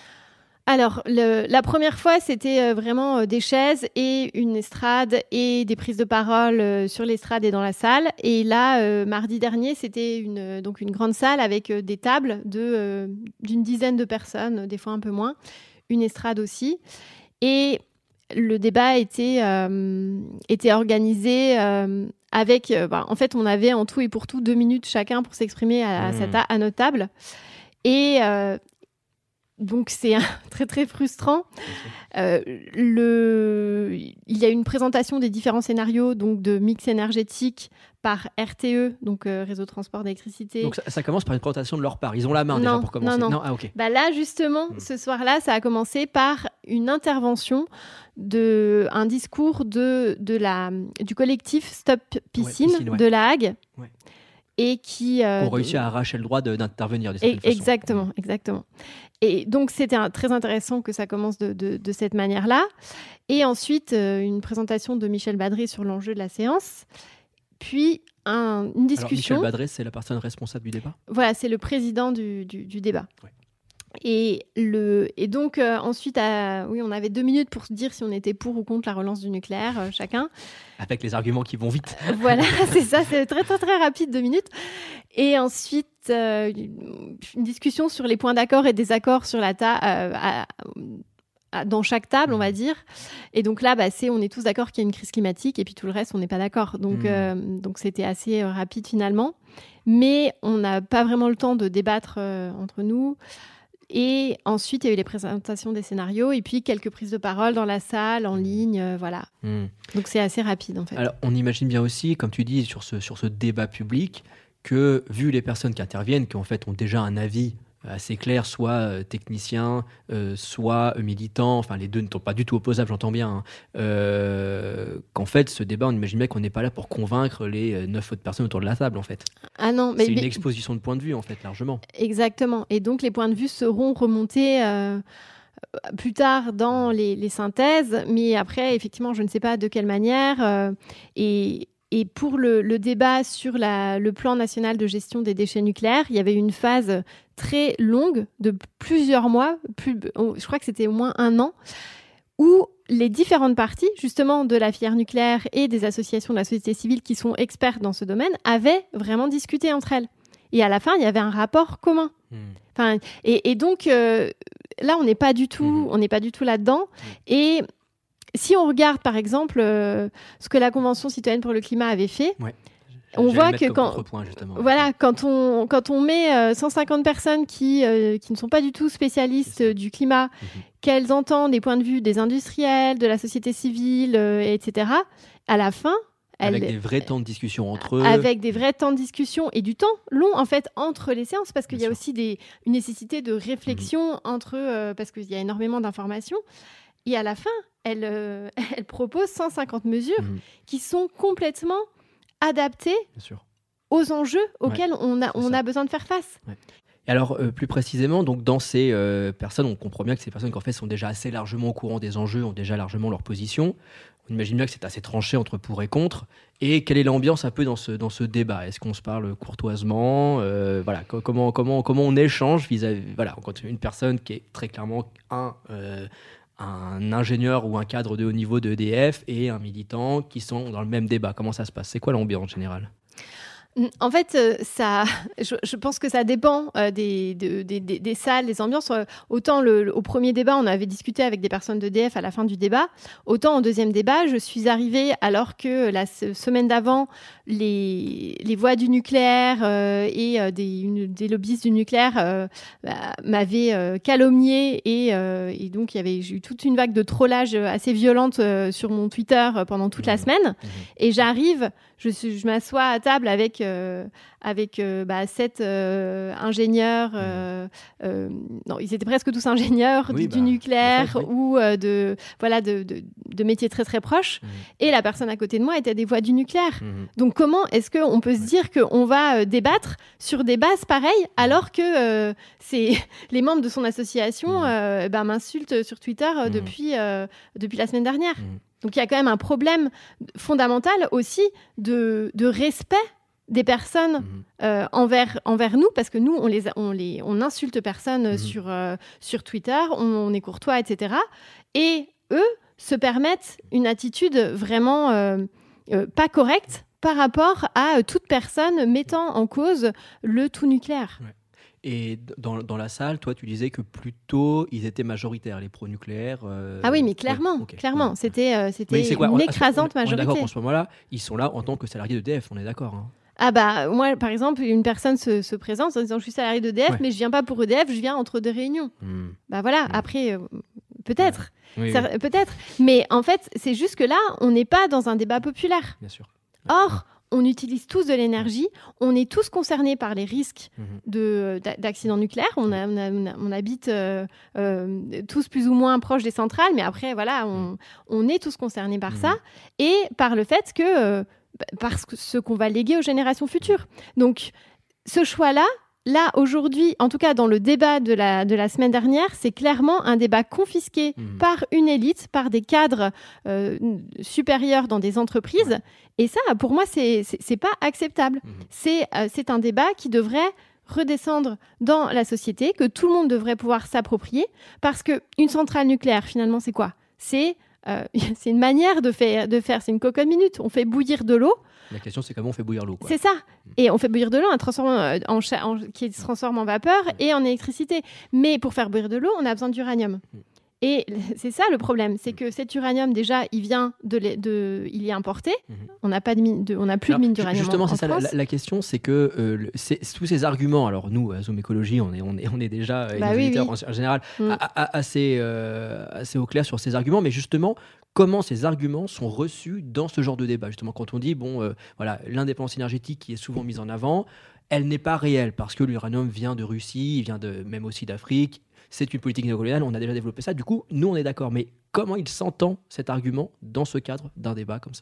Speaker 3: Alors, le, la première fois, c'était vraiment des chaises et une estrade et des prises de parole sur l'estrade et dans la salle. Et là, euh, mardi dernier, c'était une, donc une grande salle avec des tables de, euh, d'une dizaine de personnes, des fois un peu moins, une estrade aussi. Et le débat était, euh, était organisé euh, avec... Euh, bah, en fait, on avait en tout et pour tout deux minutes chacun pour s'exprimer à, à, mmh. ta- à notre table. Et... Euh, Donc, c'est un, très, très frustrant. Euh, le... Il y a une présentation des différents scénarios donc de mix énergétique par R T E, donc euh, Réseau de Transport d'Électricité.
Speaker 5: Donc, ça, ça commence par une présentation de leur part. Ils ont la main non, déjà pour commencer.
Speaker 3: Non, non.
Speaker 5: non ah, okay.
Speaker 3: Bah là, justement, mmh. ce soir-là, ça a commencé par une intervention, de, un discours de, de la, du collectif Stop Piscine, ouais, piscine ouais. de La Hague. Ouais. Et qui
Speaker 5: euh, ont réussi à arracher le droit de, d'intervenir de cette
Speaker 3: et, façon. Exactement, exactement. Et donc c'était un, très intéressant que ça commence de, de, de cette manière-là. Et ensuite euh, une présentation de Michel Badré sur l'enjeu de la séance, puis un, une discussion.
Speaker 5: Alors, Michel Badré, c'est la personne responsable du débat.
Speaker 3: Voilà, c'est le président du, du, du débat. Ouais. Et, le, et donc, euh, ensuite, à, oui, on avait deux minutes pour se dire si on était pour ou contre la relance du nucléaire, euh, chacun.
Speaker 5: Avec les arguments qui vont vite.
Speaker 3: Voilà, c'est ça, c'est très, très, très rapide, deux minutes. Et ensuite, euh, une discussion sur les points d'accord et désaccords sur la ta- euh, à, à, dans chaque table, on va dire. Et donc là, bah, c'est, on est tous d'accord qu'il y a une crise climatique, et puis tout le reste, on n'est pas d'accord. Donc, mmh. euh, donc c'était assez euh, rapide, finalement. Mais on n'a pas vraiment le temps de débattre euh, entre nous. Et ensuite, il y a eu les présentations des scénarios et puis quelques prises de parole dans la salle, en ligne, euh, voilà. Mmh. Donc, c'est assez rapide, en fait.
Speaker 5: Alors, on imagine bien aussi, comme tu dis, sur ce, sur ce débat public, que vu les personnes qui interviennent, qui en fait ont déjà un avis assez clair, soit euh, technicien, euh, soit euh, militant, enfin les deux ne sont pas du tout opposables, j'entends bien, hein, euh, qu'en fait, ce débat, on imagine bien qu'on n'est pas là pour convaincre les euh, neuf autres personnes autour de la table, en fait.
Speaker 3: Ah non, mais...
Speaker 5: C'est
Speaker 3: mais...
Speaker 5: une exposition de points de vue, en fait, largement.
Speaker 3: Exactement. Et donc, les points de vue seront remontés... Euh... plus tard dans les, les synthèses, mais après, effectivement, je ne sais pas de quelle manière. Euh, et, et pour le, le débat sur la, le plan national de gestion des déchets nucléaires, il y avait une phase très longue de plusieurs mois, plus, je crois que c'était au moins un an, où les différentes parties, justement, de la filière nucléaire et des associations de la société civile qui sont expertes dans ce domaine, avaient vraiment discuté entre elles. Et à la fin, il y avait un rapport commun. Mmh. Enfin, et, et donc... Euh, Là, on n'est pas du tout, mmh. on n'est pas du tout là-dedans. Mmh. Et si on regarde, par exemple, euh, ce que la Convention citoyenne pour le climat avait fait,
Speaker 5: ouais.
Speaker 3: on voit que quand, voilà, quand on quand on met euh, cent cinquante personnes qui euh, qui ne sont pas du tout spécialistes euh, du climat, mmh. qu'elles entendent les points de vue des industriels, de la société civile, euh, et cetera, à la fin.
Speaker 5: Avec Elle, des vrais temps de discussion entre eux.
Speaker 3: Avec des vrais temps de discussion et du temps long, en fait, entre les séances, parce qu'il Bien y a sûr. aussi des, une nécessité de réflexion mmh. entre eux, euh, parce qu'il y a énormément d'informations. Et à la fin, elle, euh, elle propose cent cinquante mesures mmh. qui sont complètement adaptées aux enjeux auxquels ouais, on, a, on a besoin de faire face.
Speaker 5: Ouais. Et alors, euh, plus précisément, donc, dans ces euh, personnes, on comprend bien que ces personnes qui en fait, sont déjà assez largement au courant des enjeux, ont déjà largement leur position. On imagine bien que c'est assez tranché entre pour et contre. Et quelle est l'ambiance un peu dans ce, dans ce débat ? Est-ce qu'on se parle courtoisement ? euh, voilà, co- comment, comment, comment on échange vis-à-vis... Voilà, quand une personne qui est très clairement un, euh, un ingénieur ou un cadre de haut niveau de E D F et un militant qui sont dans le même débat. Comment ça se passe ? C'est quoi l'ambiance en général ?
Speaker 3: En fait, ça, je, je pense que ça dépend euh, des, de, des, des, des salles, des ambiances. Autant le, le, au premier débat, on avait discuté avec des personnes d'E D F à la fin du débat. Autant au deuxième débat, je suis arrivée alors que la semaine d'avant, les, les voix du nucléaire euh, et euh, des, une, des lobbyistes du nucléaire euh, bah, m'avaient euh, calomniée et, euh, et donc il y avait j'ai eu toute une vague de trollage assez violente euh, sur mon Twitter pendant toute mmh. la semaine. Mmh. Et j'arrive, je, je m'assois à table avec Euh, avec euh, bah, sept euh, ingénieurs, euh, euh, non, ils étaient presque tous ingénieurs oui, du, bah, du nucléaire fait, oui. ou euh, de, voilà, de, de, de métiers très très proches. Mmh. Et la personne à côté de moi était des voix du nucléaire. Mmh. Donc comment est-ce qu'on peut se dire qu'on va euh, débattre sur des bases pareilles alors que euh, c'est les membres de son association euh, bah, m'insultent sur Twitter euh, mmh. depuis, euh, depuis la semaine dernière. Mmh. Donc il y a quand même un problème fondamental aussi de, de respect des personnes mmh. euh, envers, envers nous, parce que nous, on les, on les, on insulte personne mmh. sur, euh, sur Twitter, on, on est courtois, et cetera. Et eux se permettent une attitude vraiment euh, euh, pas correcte par rapport à euh, toute personne mettant en cause le tout nucléaire.
Speaker 5: Ouais. Et dans, dans la salle, toi, tu disais que plutôt ils étaient majoritaires, les pro-nucléaires. Euh...
Speaker 3: Ah oui, mais clairement, ouais, okay. clairement, ouais. c'était, euh, c'était une quoi écrasante
Speaker 5: on, on,
Speaker 3: majorité.
Speaker 5: On est d'accord qu'en ce moment-là, ils sont là en tant que salariés d'E D F, on est d'accord. Hein.
Speaker 3: Ah bah, moi, par exemple, une personne se, se présente en disant « je suis salarié d'E D F, ouais. mais je viens pas pour E D F, je viens entre deux réunions mmh. ». Bah voilà, mmh. après, euh, peut-être, oui, ça, oui. peut-être. Mais en fait, c'est juste que là, on n'est pas dans un débat populaire.
Speaker 5: Bien sûr.
Speaker 3: Or, on utilise tous de l'énergie, on est tous concernés par les risques mmh. de, d'accidents nucléaires, on, a, on, a, on, a, on habite euh, euh, tous plus ou moins proches des centrales, mais après, voilà, on, on est tous concernés par mmh. ça, et par le fait que... Euh, parce que ce qu'on va léguer aux générations futures. Donc, ce choix-là, là, aujourd'hui, en tout cas dans le débat de la, de la semaine dernière, c'est clairement un débat confisqué mmh. par une élite, par des cadres euh, supérieurs dans des entreprises. Ouais. Et ça, pour moi, c'est, c'est, c'est pas acceptable. Mmh. C'est, euh, c'est un débat qui devrait redescendre dans la société, que tout le monde devrait pouvoir s'approprier, parce qu'une centrale nucléaire, finalement, c'est quoi ? C'est, euh, c'est une manière de faire, de faire, c'est une cocotte minute. On fait bouillir de l'eau.
Speaker 5: La question, c'est comment on fait bouillir l'eau, quoi.
Speaker 3: C'est ça. Et on fait bouillir de l'eau, un transforme en cha- en, qui se transforme en vapeur et en électricité. Mais pour faire bouillir de l'eau, on a besoin d'uranium. Et c'est ça le problème, c'est que cet uranium, déjà, il vient de, de il est importé. Mm-hmm. On n'a pas de mine, de, on n'a plus alors, de mine d'uranium.
Speaker 5: Justement,
Speaker 3: en,
Speaker 5: c'est
Speaker 3: en
Speaker 5: ça
Speaker 3: France.
Speaker 5: la, la question, c'est que euh, le, c'est, tous ces arguments. Alors nous, à Zoom Écologie, on est, on est, on est déjà
Speaker 3: bah,
Speaker 5: les
Speaker 3: oui,
Speaker 5: auditeurs
Speaker 3: oui.
Speaker 5: en, en général
Speaker 3: mm.
Speaker 5: a, a, assez, euh, assez au clair sur ces arguments, mais justement. Comment ces arguments sont reçus dans ce genre de débat ? Justement, quand on dit, bon, euh, voilà, l'indépendance énergétique qui est souvent mise en avant, elle n'est pas réelle parce que l'uranium vient de Russie, il vient de, même aussi d'Afrique. C'est une politique néocoloniale, on a déjà développé ça. Du coup, nous, on est d'accord. Mais comment il s'entend cet argument dans ce cadre d'un débat comme ça ?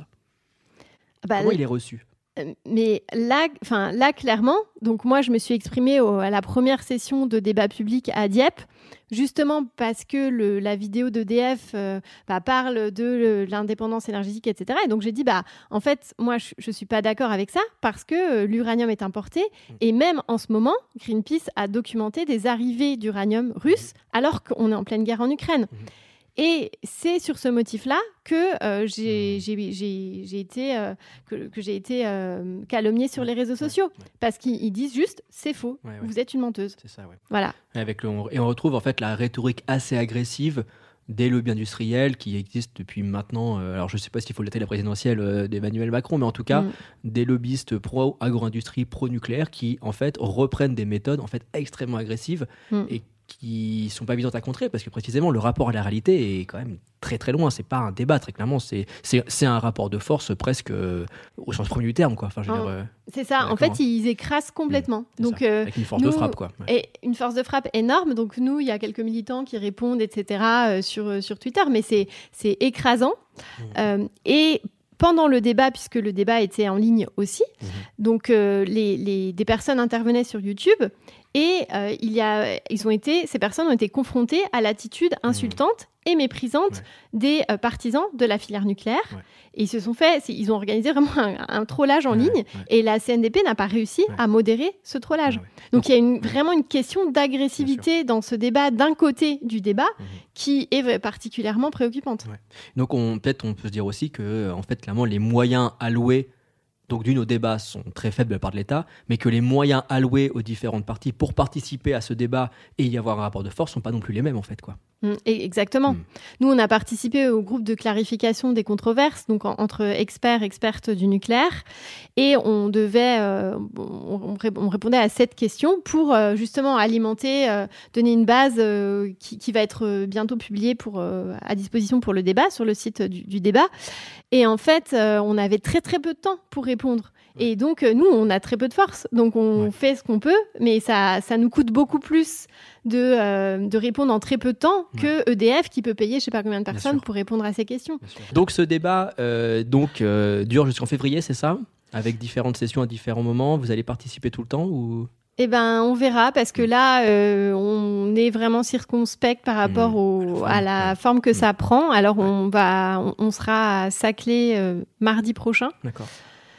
Speaker 5: bah, Comment l- il est reçu ?
Speaker 3: Mais là, enfin, là, clairement, donc moi, je me suis exprimée au, à la première session de débat public à Dieppe, justement parce que le, la vidéo d'E D F euh, bah, parle de le, l'indépendance énergétique, et cetera. Et donc, j'ai dit, bah, en fait, moi, je ne suis pas d'accord avec ça parce que euh, l'uranium est importé. Et même en ce moment, Greenpeace a documenté des arrivées d'uranium russe alors qu'on est en pleine guerre en Ukraine. Et c'est sur ce motif-là que euh, j'ai, j'ai, j'ai, j'ai été, euh, que, que j'ai été euh, calomniée sur les réseaux sociaux. Ouais, ouais. Parce qu'ils disent juste, c'est faux, ouais, ouais. vous êtes une menteuse.
Speaker 5: C'est ça, ouais.
Speaker 3: Voilà.
Speaker 5: Et, avec le, et on retrouve en fait la rhétorique assez agressive des lobbies industriels qui existent depuis maintenant, euh, alors je ne sais pas s'il faut dater la présidentielle euh, d'Emmanuel Macron, mais en tout cas, mm. des lobbyistes pro-agro-industrie, pro-nucléaire qui en fait reprennent des méthodes en fait extrêmement agressives mm. et qui ne sont pas évidentes à contrer parce que précisément le rapport à la réalité est quand même très très loin. C'est pas un débat, très clairement, c'est, c'est, c'est un rapport de force presque euh, au sens premier du terme, quoi. Enfin, je veux
Speaker 3: oh,
Speaker 5: dire, euh,
Speaker 3: c'est ça, en fait, ils écrasent complètement.
Speaker 5: Mmh,
Speaker 3: donc, euh,
Speaker 5: avec une force
Speaker 3: nous,
Speaker 5: de frappe, quoi. Ouais.
Speaker 3: Et une force de frappe énorme. Donc nous, il y a quelques militants qui répondent, et cetera euh, sur, sur Twitter, mais c'est, c'est écrasant. Mmh. Euh, et pendant le débat, puisque le débat était en ligne aussi, mmh. donc euh, les, les, des personnes intervenaient sur YouTube et euh, il y a, ils ont été, ces personnes ont été confrontées à l'attitude insultante mmh. et méprisante ouais. des euh, partisans de la filière nucléaire. Ouais. Et ils se sont fait, ils ont organisé vraiment un, un trollage en ouais, ligne ouais. et la C N D P n'a pas réussi ouais. à modérer ce trollage. Ouais, ouais. Donc, Donc il y a une, vraiment une question d'agressivité dans ce débat d'un côté du débat mmh. qui est particulièrement préoccupante.
Speaker 5: Ouais. Donc on, peut-être on peut se dire aussi que en fait clairement les moyens alloués donc d'une, aux débats sont très faibles de la part de l'État, mais que les moyens alloués aux différentes parties pour participer à ce débat et y avoir un rapport de force ne sont pas non plus les mêmes, en fait, quoi.
Speaker 3: Mmh, exactement. Mmh. Nous, on a participé au groupe de clarification des controverses, donc en, entre experts, expertes du nucléaire, et on devait, euh, on, on répondait à cette question pour euh, justement alimenter, euh, donner une base euh, qui, qui va être bientôt publiée pour, euh, à disposition pour le débat, sur le site du, du débat. Et en fait, euh, on avait très très peu de temps pour répondre. Et donc, euh, nous, on a très peu de force. Donc, on ouais. fait ce qu'on peut, mais ça, ça nous coûte beaucoup plus de, euh, de répondre en très peu de temps ouais. que E D F qui peut payer je ne sais pas combien de personnes pour répondre à ces questions.
Speaker 5: Donc, ce débat euh, donc, euh, dure jusqu'en février, c'est ça ? Avec différentes sessions à différents moments. Vous allez participer tout le temps ou...
Speaker 3: Eh ben, on verra parce que là, euh, on est vraiment circonspect par rapport au, à la forme que ça prend. Alors, on va, on, on sera à Saclay euh, mardi prochain.
Speaker 5: D'accord.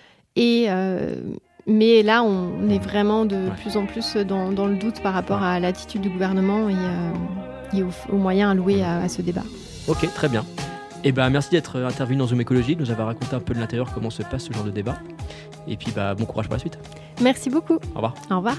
Speaker 3: Et euh, mais là, on est vraiment de ouais. plus en plus dans, dans le doute par rapport à l'attitude du gouvernement et, euh, et aux, aux moyens alloués à, à ce débat.
Speaker 5: Ok, très bien. Eh ben, merci d'être intervenu dans Zoom Écologie, de nous avoir raconté un peu de l'intérieur comment se passe ce genre de débat. Et puis, bah, bon courage pour la suite.
Speaker 3: Merci beaucoup.
Speaker 5: Au revoir.
Speaker 3: Au revoir.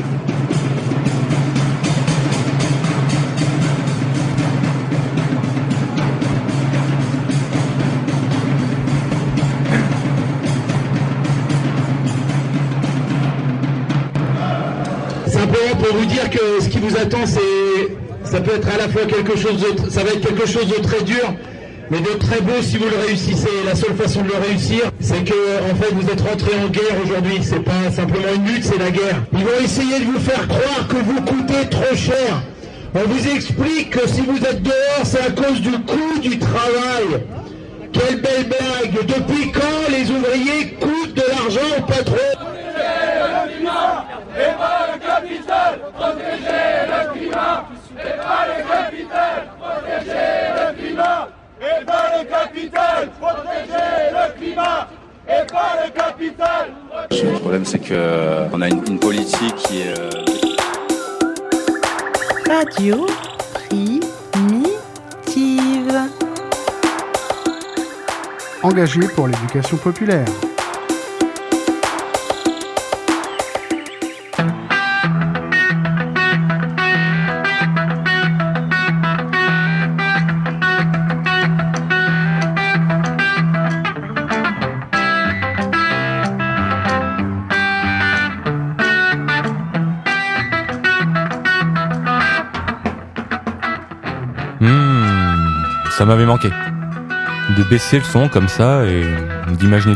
Speaker 4: Simplement pour vous dire que ce qui vous attend, c'est, ça peut être à la fois quelque chose de, ça va être quelque chose de très dur, mais de très beau si vous le réussissez. La seule façon de le réussir, c'est que, en fait, vous êtes rentré en guerre aujourd'hui. C'est pas simplement une lutte, c'est la guerre. Ils vont essayer de vous faire croire que vous coûtez trop cher. On vous explique que si vous êtes dehors, c'est à cause du coût du travail. Quelle belle blague. Depuis quand les ouvriers coûtent de l'argent au patron?
Speaker 2: Et pas le capital, protéger le climat. Et pas le capital, protéger le climat. Et pas le capital, protéger le climat. Et pas le capital, protéger
Speaker 6: Le problème, c'est qu'on a une, une politique qui est... Euh...
Speaker 8: Radio Primitive.
Speaker 23: Engagé pour l'éducation populaire.
Speaker 24: Ça m'avait manqué. De baisser le son comme ça et d'imaginer